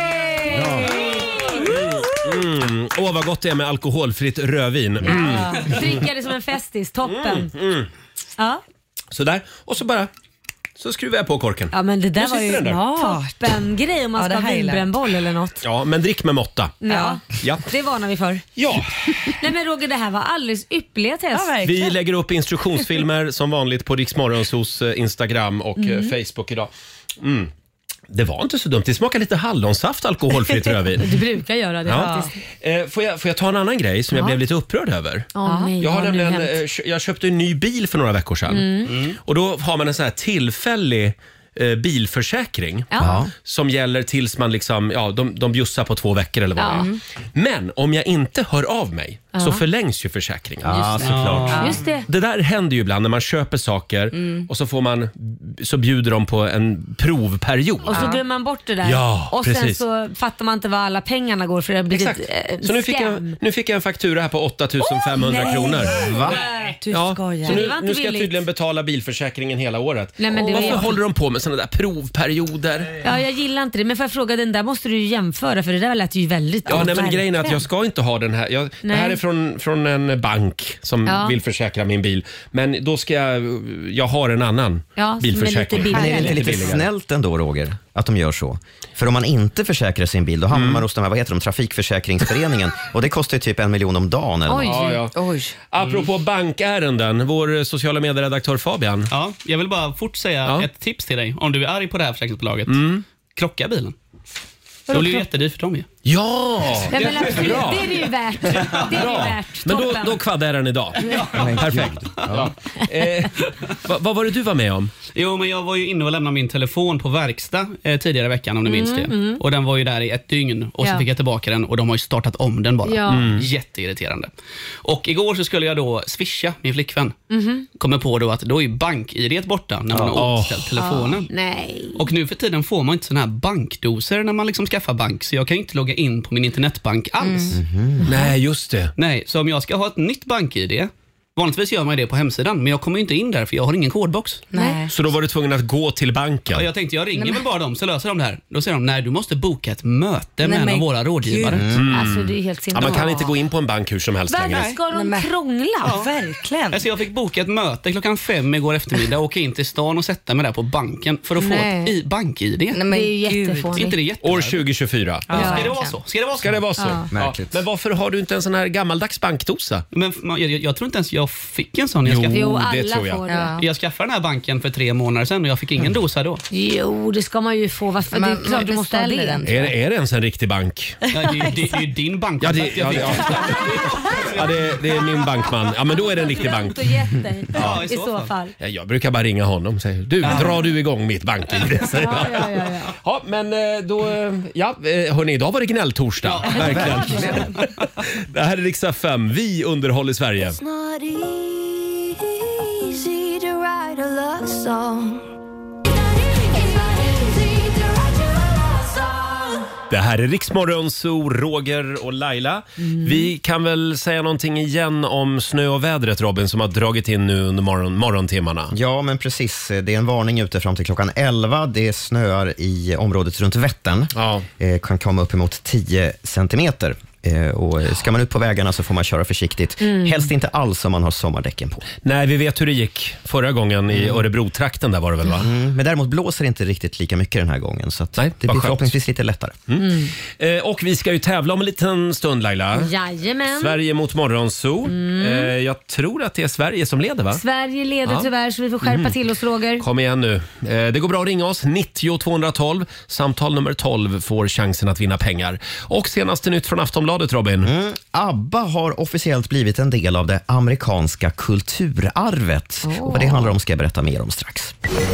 Mm. Åh, vad gott det är med alkoholfritt rödvin. Mm. Dricka det som en festis, toppen. Mm. Ja. Sådär. Och så bara så skruvar jag på korken. ja, men det där Nu var ju sitter den där. toppen grej om man Ja, ska det ha här gillar jag. vinbrännboll eller något. Ja, men drick med måtta. Ja, Ja. det varnar vi för. Ja. Nej men Roger, det här var alldeles ypperliga test. Ja, verkligen. Vi lägger upp instruktionsfilmer som vanligt på Rix Morgonzoos eh, Instagram och eh, Mm. Facebook idag. Mm. Det var inte så dumt. Det smakar lite hallonsaft, alkoholfritt rödvin. Du brukar göra det Ja. faktiskt. Eh, får, jag, får jag ta en annan grej som jag Ja. blev lite upprörd över? Åh, nej, Jag, har vad har nu nämligen, hänt? eh, kö- jag köpte en ny bil för några veckor sedan. Mm. Och då har man en sån här tillfällig eh, bilförsäkring Ja. som gäller tills man liksom, ja, de, de bjussar på två veckor eller vad Ja. det är. Men om jag inte hör av mig Ja. så förlängs ju försäkringen. Ja, såklart. Ja. Just det. Det där händer ju ibland när man köper saker Mm. och så får man så bjuder de på en provperiod. Och så glömmer man bort det där. Ja, och sen precis. så fattar man inte var alla pengarna går för det har blivit Exakt. eh, Så nu fick, scam. jag, nu fick jag en faktura här på åtta tusen femhundra nej. kronor. Va? Du Ja, skojar. så Det nu, var inte nu ska jag billigt. tydligen betala bilförsäkringen hela året. Nej, men det var Varför ju- håller de på med såna där provperioder? Ja, jag gillar inte det. Men får jag fråga, den där måste du ju jämföra för det där lät ju väldigt Ja, gott. nej, men grejen är att jag Verkligen. ska inte ha den här. Jag, det Nej. här är från, från en bank som Ja. vill försäkra min bil. Men då ska jag... Jag har en annan Ja, bilförsäkring. Men är det inte lite billigare. snällt ändå, Roger, att de gör så? För om man inte försäkrar sin bil, då hamnar Mm. man hos de här, vad heter de, Trafikförsäkringsföreningen. Och det kostar ju typ en miljon om dagen. Eller Oj. något. Ja, ja. Oj. Apropå bankärenden, vår sociala medieredaktör Fabian. Ja, jag vill bara fort säga Ja. ett tips till dig. Om du är arg på det här försäkringsbolaget, Mm. krocka bilen. Vadå Då blir det krock- jättedyrt för dem ju. Ja! Ja, men absolut, Bra. det är det ju värt. Det är det ju Bra. värt. Men då, Toppen. då kvaddar den idag. Perfekt. Ja. Eh, vad, vad var det du var med om? Jo, men jag var ju inne och lämnade min telefon på verkstad eh, tidigare i veckan, om du minns det. mm. Och den var ju där i ett dygn och så Ja. fick jag tillbaka den och de har ju startat om den bara. Ja. Mm. Jätteirriterande. Och igår så skulle jag då swisha min flickvän. Mhm. Kommer på då att då är bank-I D borta när man Ja. har återställt telefonen. Ah, nej. Och nu för tiden får man inte såna här bankdoser när man liksom skaffar bank, så jag kan inte logga in på min internetbank alls. Mm. Nej, just det. Nej, så om jag ska ha ett nytt bank-I D, vanligtvis gör man det på hemsidan, men jag kommer ju inte in där för jag har ingen kodbox. Nej. Så då var du tvungen att gå till banken? Ja, jag tänkte jag ringer väl bara dem så löser de det här. Då säger de, nej du måste boka ett möte med Nej, en av men våra rådgivare. Mm. Alltså det är helt Ja, sinnessjukt. man kan inte gå in på en bank hur som helst längre. Varför ska de Nej, men- krångla? Ja, verkligen. Alltså jag fick boka ett möte klockan fem igår eftermiddag och åka in till stan och sätta mig där på banken för att få Nej. ett i- bank-I D. Nej, men Det är ju gud. jättefånigt. Inte det jätte... År tjugo tjugofyra. Ja, ska det verkligen. vara så? Ska det vara så? Ska det vara så? Ja. Märkligt. Men varför har du inte en sån här gammaldags bankdosa? Men man- jag, jag, jag tror inte ens jag fick en sån. Jag, skaff, Jo, det alla tror jag. får Ja. det. jag skaffade den här banken för tre månader sedan och jag fick ingen dosa då. Jo, det ska man ju få. Varför? Man- det är klart man du måste ha det. beställer den. Är, det- är det ens en riktig bank? Ja, det, det, det är ju din bank. Ja, det, ja, det, ja. ja det, det är min bankman. Ja, men då är det en riktig bank. Och gett dig. Ja, I så fall. Ja, jag brukar bara ringa honom och säga, du, drar du igång mitt bank-I D? säger jag. Ja, ja, ja, ja. Ja, men eh, då... eh, Ja, eh, hörni, idag var det gnälltorsdag. Verkligen. Det här är Riksdag fem. Vi underhåller Sverige. It's not easy to write a love song. Det här är Riksmorgon, så Roger och Laila. Vi kan väl säga någonting igen om snö och vädret, Robin, som har dragit in nu under morgon, morgontimmarna. Ja, men precis. Det är en varning ute fram till klockan elva. Det snöar i området runt Vättern. Ja. Eh, kan komma upp emot tio centimeter. Eh, och ska man ut på vägarna så får man köra försiktigt. Mm. Helst inte alls om man har sommardäcken på. Nej, vi vet hur det gick förra gången i Örebro-trakten där var det väl, va? Mm, men däremot blåser det inte riktigt lika mycket den här gången. Så att Nej, det vad blir skönt. förhoppningsvis lite lättare. Eh, och vi ska ju tävla om en liten stund, Laila. Jajamän. Sverige mot Morgonzoo. Eh, jag tror att det är Sverige som leder, va? Sverige leder Ja. tyvärr så vi får skärpa till oss, Roger. Kom igen nu. Eh, det går bra att ringa oss. nittio tvåhundratolv. Samtal nummer tolv får chansen att vinna pengar. Och senaste nytt från Aftonbladet, Robin. Mm. ABBA har officiellt blivit en del av det amerikanska kulturarvet. Oh. Och vad det handlar om ska jag berätta mer om strax.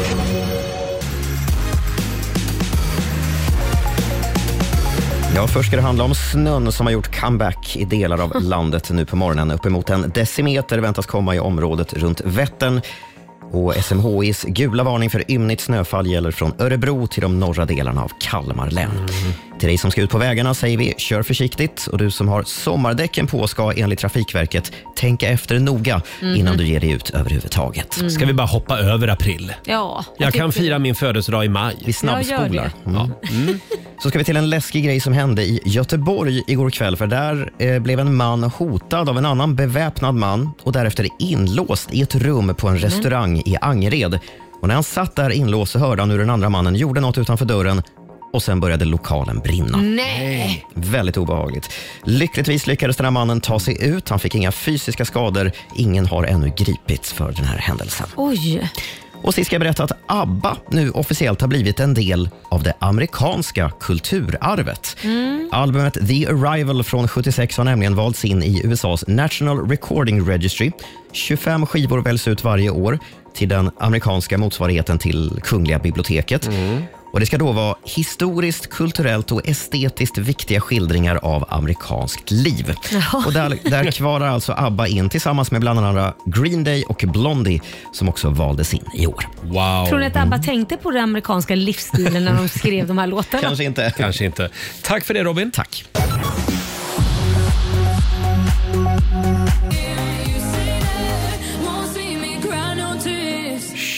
Ja, först ska det handla om snön som har gjort comeback i delar av landet nu på morgonen. Uppemot en decimeter väntas komma i området runt Vättern. Och S M H I:s gula varning för ymnigt snöfall gäller från Örebro till de norra delarna av Kalmar län. Mm. Till dig som ska ut på vägarna säger vi, kör försiktigt. Och du som har sommardäcken på ska enligt Trafikverket tänka efter noga Mhm. innan du ger dig ut överhuvudtaget. Mm. Ska vi bara hoppa över april? Ja, Jag kan tycker fira det. min födelsedag i maj. Vi snabbspolar. Jag gör Mm. Mm. Så ska vi till en läskig grej som hände i Göteborg igår kväll. För där eh, blev en man hotad av en annan beväpnad man och därefter inlåst i ett rum på en restaurang i Angered. Och när han satt där inlåst så hörde han hur den andra mannen gjorde något utanför dörren och sen började lokalen brinna. Nej. Väldigt obehagligt. Lyckligtvis lyckades den här mannen ta sig ut. Han fick inga fysiska skador. Ingen har ännu gripits för den här händelsen. Oj. Och sist ska jag berätta att ABBA nu officiellt har blivit en del av det amerikanska kulturarvet. Mm. Albumet The Arrival från sjuttiosex har nämligen valts in i U S A:s National Recording Registry. tjugofem skivor väljs ut varje år till den amerikanska motsvarigheten till Kungliga biblioteket. Mm. Och det ska då vara historiskt, kulturellt och estetiskt viktiga skildringar av amerikanskt liv. Jaha. Och där, där kvarar alltså ABBA in tillsammans med bland andra Green Day och Blondie som också valdes in i år. Wow. Tror ni att ABBA tänkte på den amerikanska livsstilen när de skrev de här låtarna? Kanske inte. Kanske inte. Tack för det, Robin. Tack.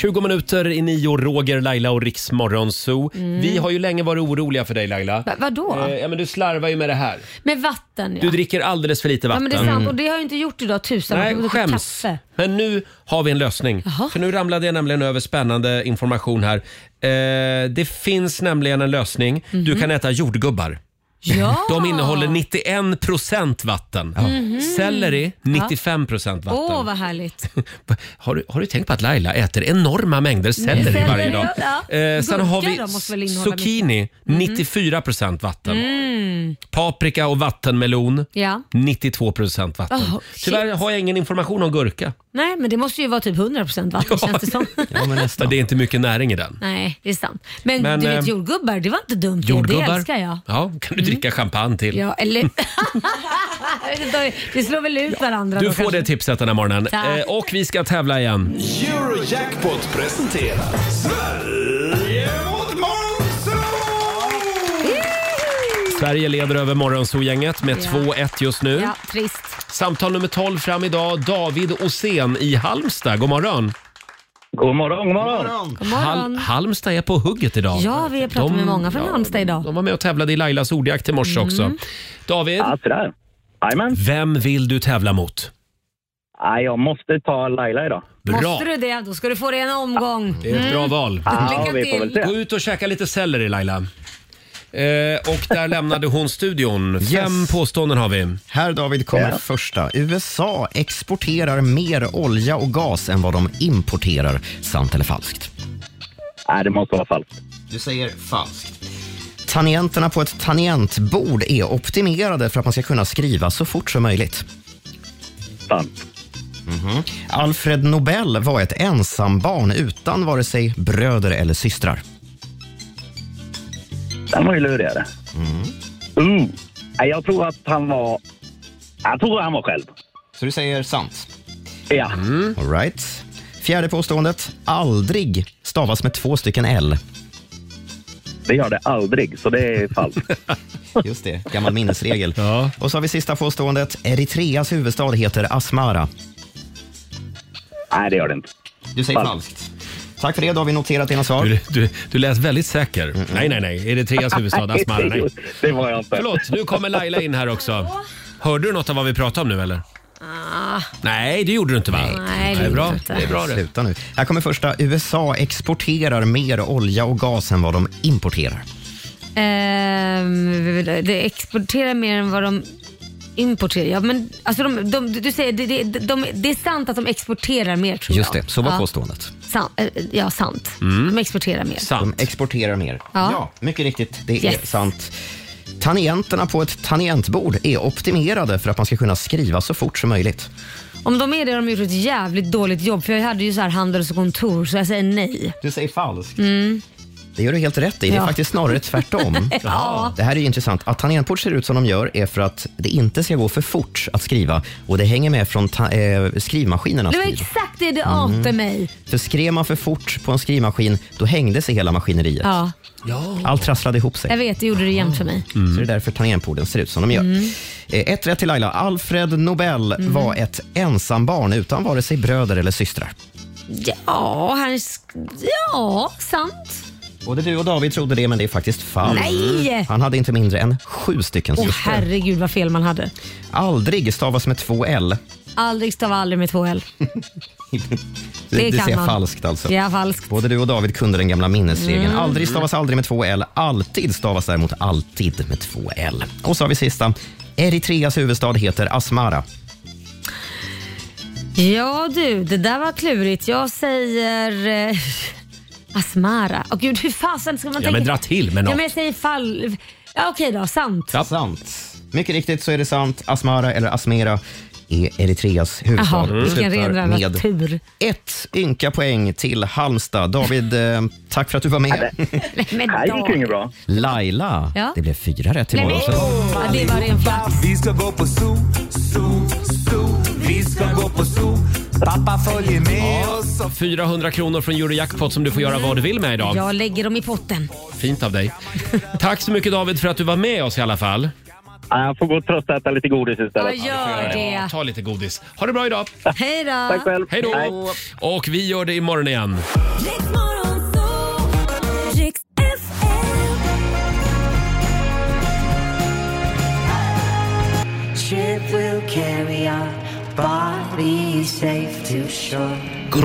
tjugo minuter i nio, Roger, Laila och Riks Morgonzoo. Mm. Vi har ju länge varit oroliga för dig, Laila. Va, vadå? Eh, ja, men du slarvar ju med det här. Med vatten, ja. Du dricker alldeles för lite Ja, vatten. men det är sant. Och det har jag inte gjort idag, tusan. Nej, Jag har druckit skäms. kaffe. Men nu har vi en lösning. Jaha. För nu ramlade jag nämligen över spännande information här. Eh, det finns nämligen en lösning. Mhm. Du kan äta jordgubbar. Ja. De innehåller nittioen procent vatten. Mhm. Selleri nittiofem procent vatten. Åh, vad härligt. Har du, har du tänkt på att Laila äter enorma mängder selleri Selleri, varje dag? ja. Eh, sen har Gurka vi då måste väl innehålla zucchini, nittiofyra procent vatten. Mm. Paprika och vattenmelon, Ja. nittiotvå procent vatten. Oh, Tyvärr har jag ingen information om gurka. Nej, men det måste ju vara typ hundra procent vatten, känns det som. Ja, men nästan. Det är inte mycket näring i den. Nej, det är sant. Men, Men, du vet, eh, jordgubbar, det var inte dumt. Det Jordgubbar, älskar jag. ja, kan du dricka champagne till. Ja, eller... Jag vet inte, det slår väl ut varandra Du då får kanske. det tipset den här morgonen. Tack. Eh, och vi ska tävla igen. Eurojackpot presenterar Sverige mot Sverige leder över Morgonzoo-gänget med Ja. två ett just nu. Ja, trist. Samtal nummer tolv fram idag. David Åsén i Halmstad. God morgon. God morgon, god morgon. God morgon. Hal- Halmstad är på hugget idag. Ja, vi har pratat De- med många från ja, Halmstad idag. De var med och tävlade i Lailas ordjakt i morse Mm. också. David, vem vill du tävla mot? Ja, jag måste ta Laila idag. Bra. Måste du det? Då ska du få det en omgång. Det är ett bra Mm. val. Ja, Lycka vi får väl till. se. Gå ut och käka lite selleri, Laila. Eh, och där lämnade hon studion. Fem Yes. påståenden har vi. Här, David, kommer Ja. första. U S A exporterar mer olja och gas än vad de importerar. Sant eller falskt? Nej, det måste vara falskt. Du säger falskt. Tangenterna på ett tangentbord är optimerade för att man ska kunna skriva så fort som möjligt. Sant. Mhm. Alfred Nobel var ett ensambarn utan vare sig bröder eller systrar. Den var ju lurigare. Mm. Uh. Nej, jag tror att han var... Jag tror han var själv. Så du säger sant? Ja. Mm. All right. Fjärde påståendet. Aldrig stavas med två stycken L. Det gör det aldrig, så det är falskt. Just det, gammal minnesregel. Ja. Och så har vi sista påståendet. Eritreas huvudstad heter Asmara. Nej, det gör det inte. Du säger falskt. Tack för det, då har vi noterat dina svar. Du, du, du lät väldigt säker. Mm-mm. Nej, nej, nej. Eritreas huvudstad Asmara. Nej. Det var jag inte. Förlåt, nu kommer Laila in här också. Hörde du något av vad vi pratade om nu, eller? Ah. Nej, det gjorde du inte, va? Nej, det är bra. gjorde inte. Det är bra det. Sluta nu. Här kommer första. U S A exporterar mer olja och gas än vad de importerar. Ehm, det exporterar mer än vad de importerar. Ja, men, alltså de, de, du säger, det, det, de, det är sant att de exporterar mer, tror Just jag. det, så var ja. påståendet. Sant, eh, ja, sant. Mm. De exporterar mer. De exporterar mer. Ja. Ja, mycket riktigt. Det är Yes. sant. Tangenterna på ett tangentbord är optimerade för att man ska kunna skriva så fort som möjligt. Om de är det har de gjort ett jävligt dåligt jobb, för jag hade ju så här handels och kontor, så jag säger nej. Du säger falskt. Mm. Det gör du helt rätt i. Det är Ja. faktiskt snarare tvärtom. Ja. Det här är ju intressant. Att tangentbord ser ut som de gör är för att det inte ska gå för fort att skriva. Och det hänger med från ta- eh, skrivmaskinernas Det var tid. exakt det det ante Mm. mig. För skrev man för fort på en skrivmaskin, då hängde sig hela maskineriet. Ja. Allt trasslade ihop sig. Jag vet, det gjorde det jämt för mig. Så det är därför tangentborden ser ut som de gör. Mm. Eh, Ett rätt till Laila. Alfred Nobel Mm. var ett ensambarn utan vare sig bröder eller systrar. Ja, han... sk- Ja, sant. Både du och David trodde det, men det är faktiskt falskt. Nej! Han hade inte mindre än sju stycken Åh systrar. herregud vad fel man hade. Aldrig stavas med två L. Aldrig stava aldrig med två L. Det, Det det kan ser man. falskt alltså. Ja, falskt. Både du och David kunde den gamla minnesregeln. Mm. Aldrig stavas aldrig med två L. Alltid stavas däremot alltid med två L. Och så har vi sista. Eritreas huvudstad heter Asmara. Ja du, det där var klurigt. Jag säger eh, Asmara. Åh gud, hur fasen ska man Ja, tänka? men dra till med något. Ja, men jag säger fall... Ja, okej då, sant. Sant. Mycket riktigt så är det sant. Asmara eller Asmera är Eritreas huvudstad. Jaha, Det vilken slutar ren med natur. ett ynka poäng till Halmstad. David, eh, tack för att du var med. Nej, men Här gick då. det inget bra. Laila, Ja. det blev fyra rätt i Nej, men, morgon. ja, det var ren flax. Vi ska gå på zoo, zoo, zoo. Vi ska gå på zoo. Pappa följer med oss. fyrahundra kronor från Eurojackpot som du får göra vad du vill med idag. Jag lägger dem i potten. Fint av dig. Tack så mycket David för att du var med oss i alla fall. Jag får gå och trösta äta lite godis istället. Ja, gör det. Ta lite godis. Ha det bra idag. Hej då. Tack själv. Hej då. Hej. Och vi gör det imorgon igen. Ship will carry our bodies safe to shore.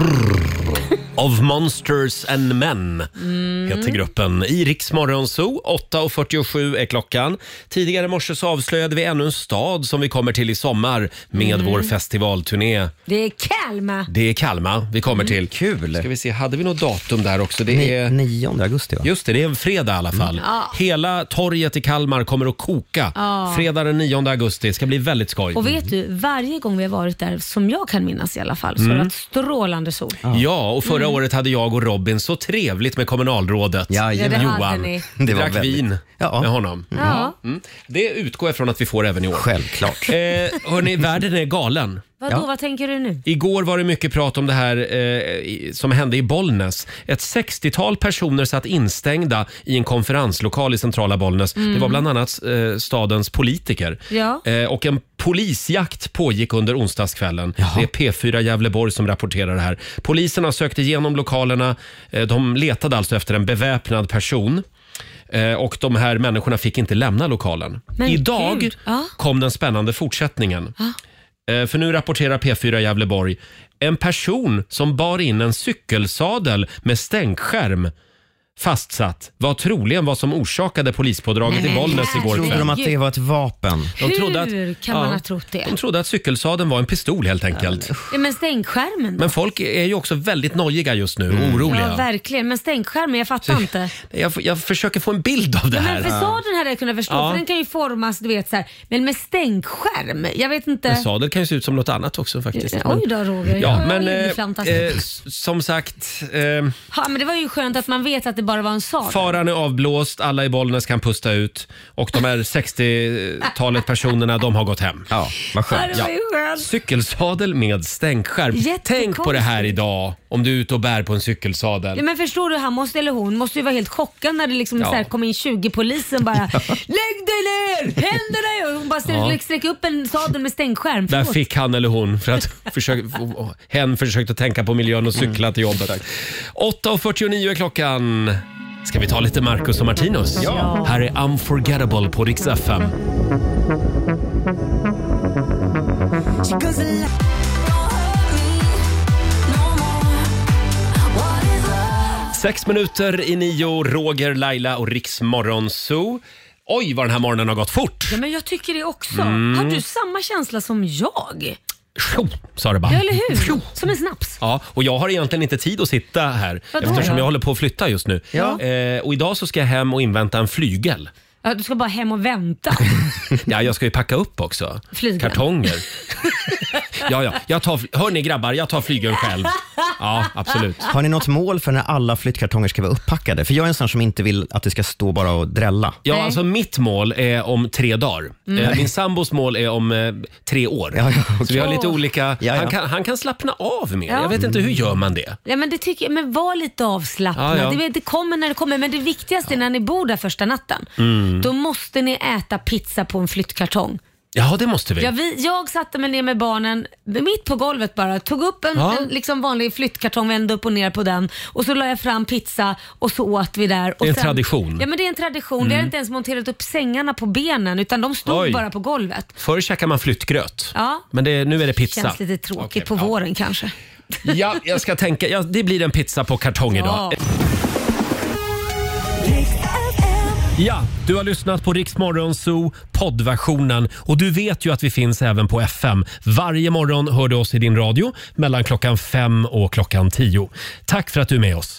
Grrr. Of Monsters and Men Mm. heter gruppen. I Rix Morgon Zoo, åtta och fyrtiosju är klockan. Tidigare i morse så avslöjade vi ännu en stad som vi kommer till i sommar med Mm. vår festivalturné. Det är Kalmar. Det är Kalmar vi kommer till. Kul. Ska vi se, hade vi något datum där också? Det Ni- är nionde augusti va? Just det, det är en fredag i alla fall. Mm. Ja. Hela torget i Kalmar kommer att koka. Ja. Fredag den nionde augusti. Det ska bli väldigt skoj. Och vet du, varje gång vi har varit där, som jag kan minnas i alla fall, så Mm. har det varit strålande sol. Ja, och förra Mm. året hade jag och Robin så trevligt med kommunalrådet. Ja, Ja, det hade Johan. ni. Vi Det var drack väldigt- vin Ja. med honom. Ja. Mm. Det utgår jag från att vi får även i år. Självklart. Eh, hörni, världen är galen. Vadå, Ja. vad tänker du nu? Igår var det mycket prat om det här eh, i- som hände i Bollnäs. Ett sextiotal personer satt instängda i en konferenslokal i centrala Bollnäs. Mm. Det var bland annat eh, stadens politiker. Ja. Eh, och en polisjakt pågick under onsdagskvällen. Det är P fyra Gävleborg som rapporterar det här. Polisen har sökt igenom lokalerna. Eh, de letade alltså efter en beväpnad person. Eh, och de här människorna fick inte lämna lokalen. Men Idag gud. Ja. kom den spännande fortsättningen. Ja. Eh, För nu rapporterar P fyra Gävleborg. En person som bar in en cykelsadel med stänkskärm fastsatt var troligen vad som orsakade polispådraget Nej, i men Bollnäs igår Trodde kväll. de att det var ett vapen? De Hur trodde att, kan man ha trott det? De trodde att cykelsadeln var en pistol helt enkelt. Ja, men stänkskärmen då? Men folk är ju också väldigt nojiga just nu, oroliga. Ja, verkligen. Men stänkskärmen, jag fattar inte. Jag, jag försöker få en bild av det Ja, här. men för sadeln hade jag kunnat förstå, Ja. för den kan ju formas, du vet så här. Men med stänkskärm, jag vet inte. En sadel kan ju se ut som något annat också faktiskt. Ja, oj då, Roger. Ja, Jag men har eh, inflamtat. eh, s- som sagt, eh, Ja, men det var ju skönt att man vet att det bara var en sadel. faran är avblåst, alla i Bollnäs kan pusta ut och de här sextiotalet personerna, de har gått hem. Ja, vad Ja, skönt. det var ju skönt. Cykelsadel med stänkskärm. Jättekonstigt. Tänk på det här idag om du är ute och bär på en cykelsadel. Ja, men förstår du, han måste, eller hon måste ju vara helt chockad när det liksom Ja. så här kom in tjugo polisen bara lägg dig ner, händerna! Och hon bara Ja. ja. sträcker upp en sadel med stänkskärm. Där Förlåt. fick han eller hon för att försöka, hen försökte tänka på miljön och cykla till jobbet. åtta och fyrtionio är klockan. Ska vi ta lite Marcus och Martinus? Ja. Här är Unforgettable på Rix F M. Sex minuter i nio, Roger, Laila och Rix Morgon Zoo. Oj, vad den här morgonen har gått fort. Ja, men jag tycker det också. Mm. Har du samma känsla som jag? Tjo, sa det bara. Ja, eller hur? Som en snaps. Ja, och jag har egentligen inte tid att sitta här Vadå eftersom då? jag håller på att flytta just nu. Ja. Eh, och idag så ska jag hem och invänta en flygel. Ja, du ska bara hem och vänta. Ja, jag ska ju packa upp också. Flygeln. Kartonger. Ja, ja. Jag tar, hör ni grabbar, jag tar flygeln själv. Ja, absolut. Har ni något mål för när alla flyttkartonger ska vara upppackade? För jag är en sån som inte vill att det ska stå bara och drälla. Ja, Nej. alltså mitt mål är om tre dagar. Mm. Eh, Min sambos mål är om eh, tre år. Ja, ja, okej. Så vi har lite olika... Ja, ja. Han, kan, han kan slappna av mer. Ja. Jag vet inte, hur gör man det? Ja, men det tycker jag, men var lite avslappnad. Ja, ja. Det, vet, det kommer när det kommer, men det viktigaste är när ni bor där första natten. Mm. Då måste ni äta pizza på en flyttkartong. Ja, det måste vi. Ja, vi, jag satte mig ner med barnen mitt på golvet bara, tog upp en, Ja. en liksom vanlig flyttkartong, vände upp och ner på den och så la jag fram pizza och så åt vi där. Och Det är en sen, tradition. Ja, men det är en tradition. Mm. Det har inte ens monterat upp sängarna på benen utan de stod Oj. bara på golvet. Förr käkade man flyttgröt. Ja. Men det, nu är det pizza. Känns lite tråkigt Okej, på ja. våren kanske. Ja, jag ska tänka. Ja, det blir en pizza på kartong idag. Ja. Ja, du har lyssnat på Rix Morgon Zoo poddversionen och du vet ju att vi finns även på F M. Varje morgon hör du oss i din radio mellan klockan fem och klockan tio. Tack för att du är med oss.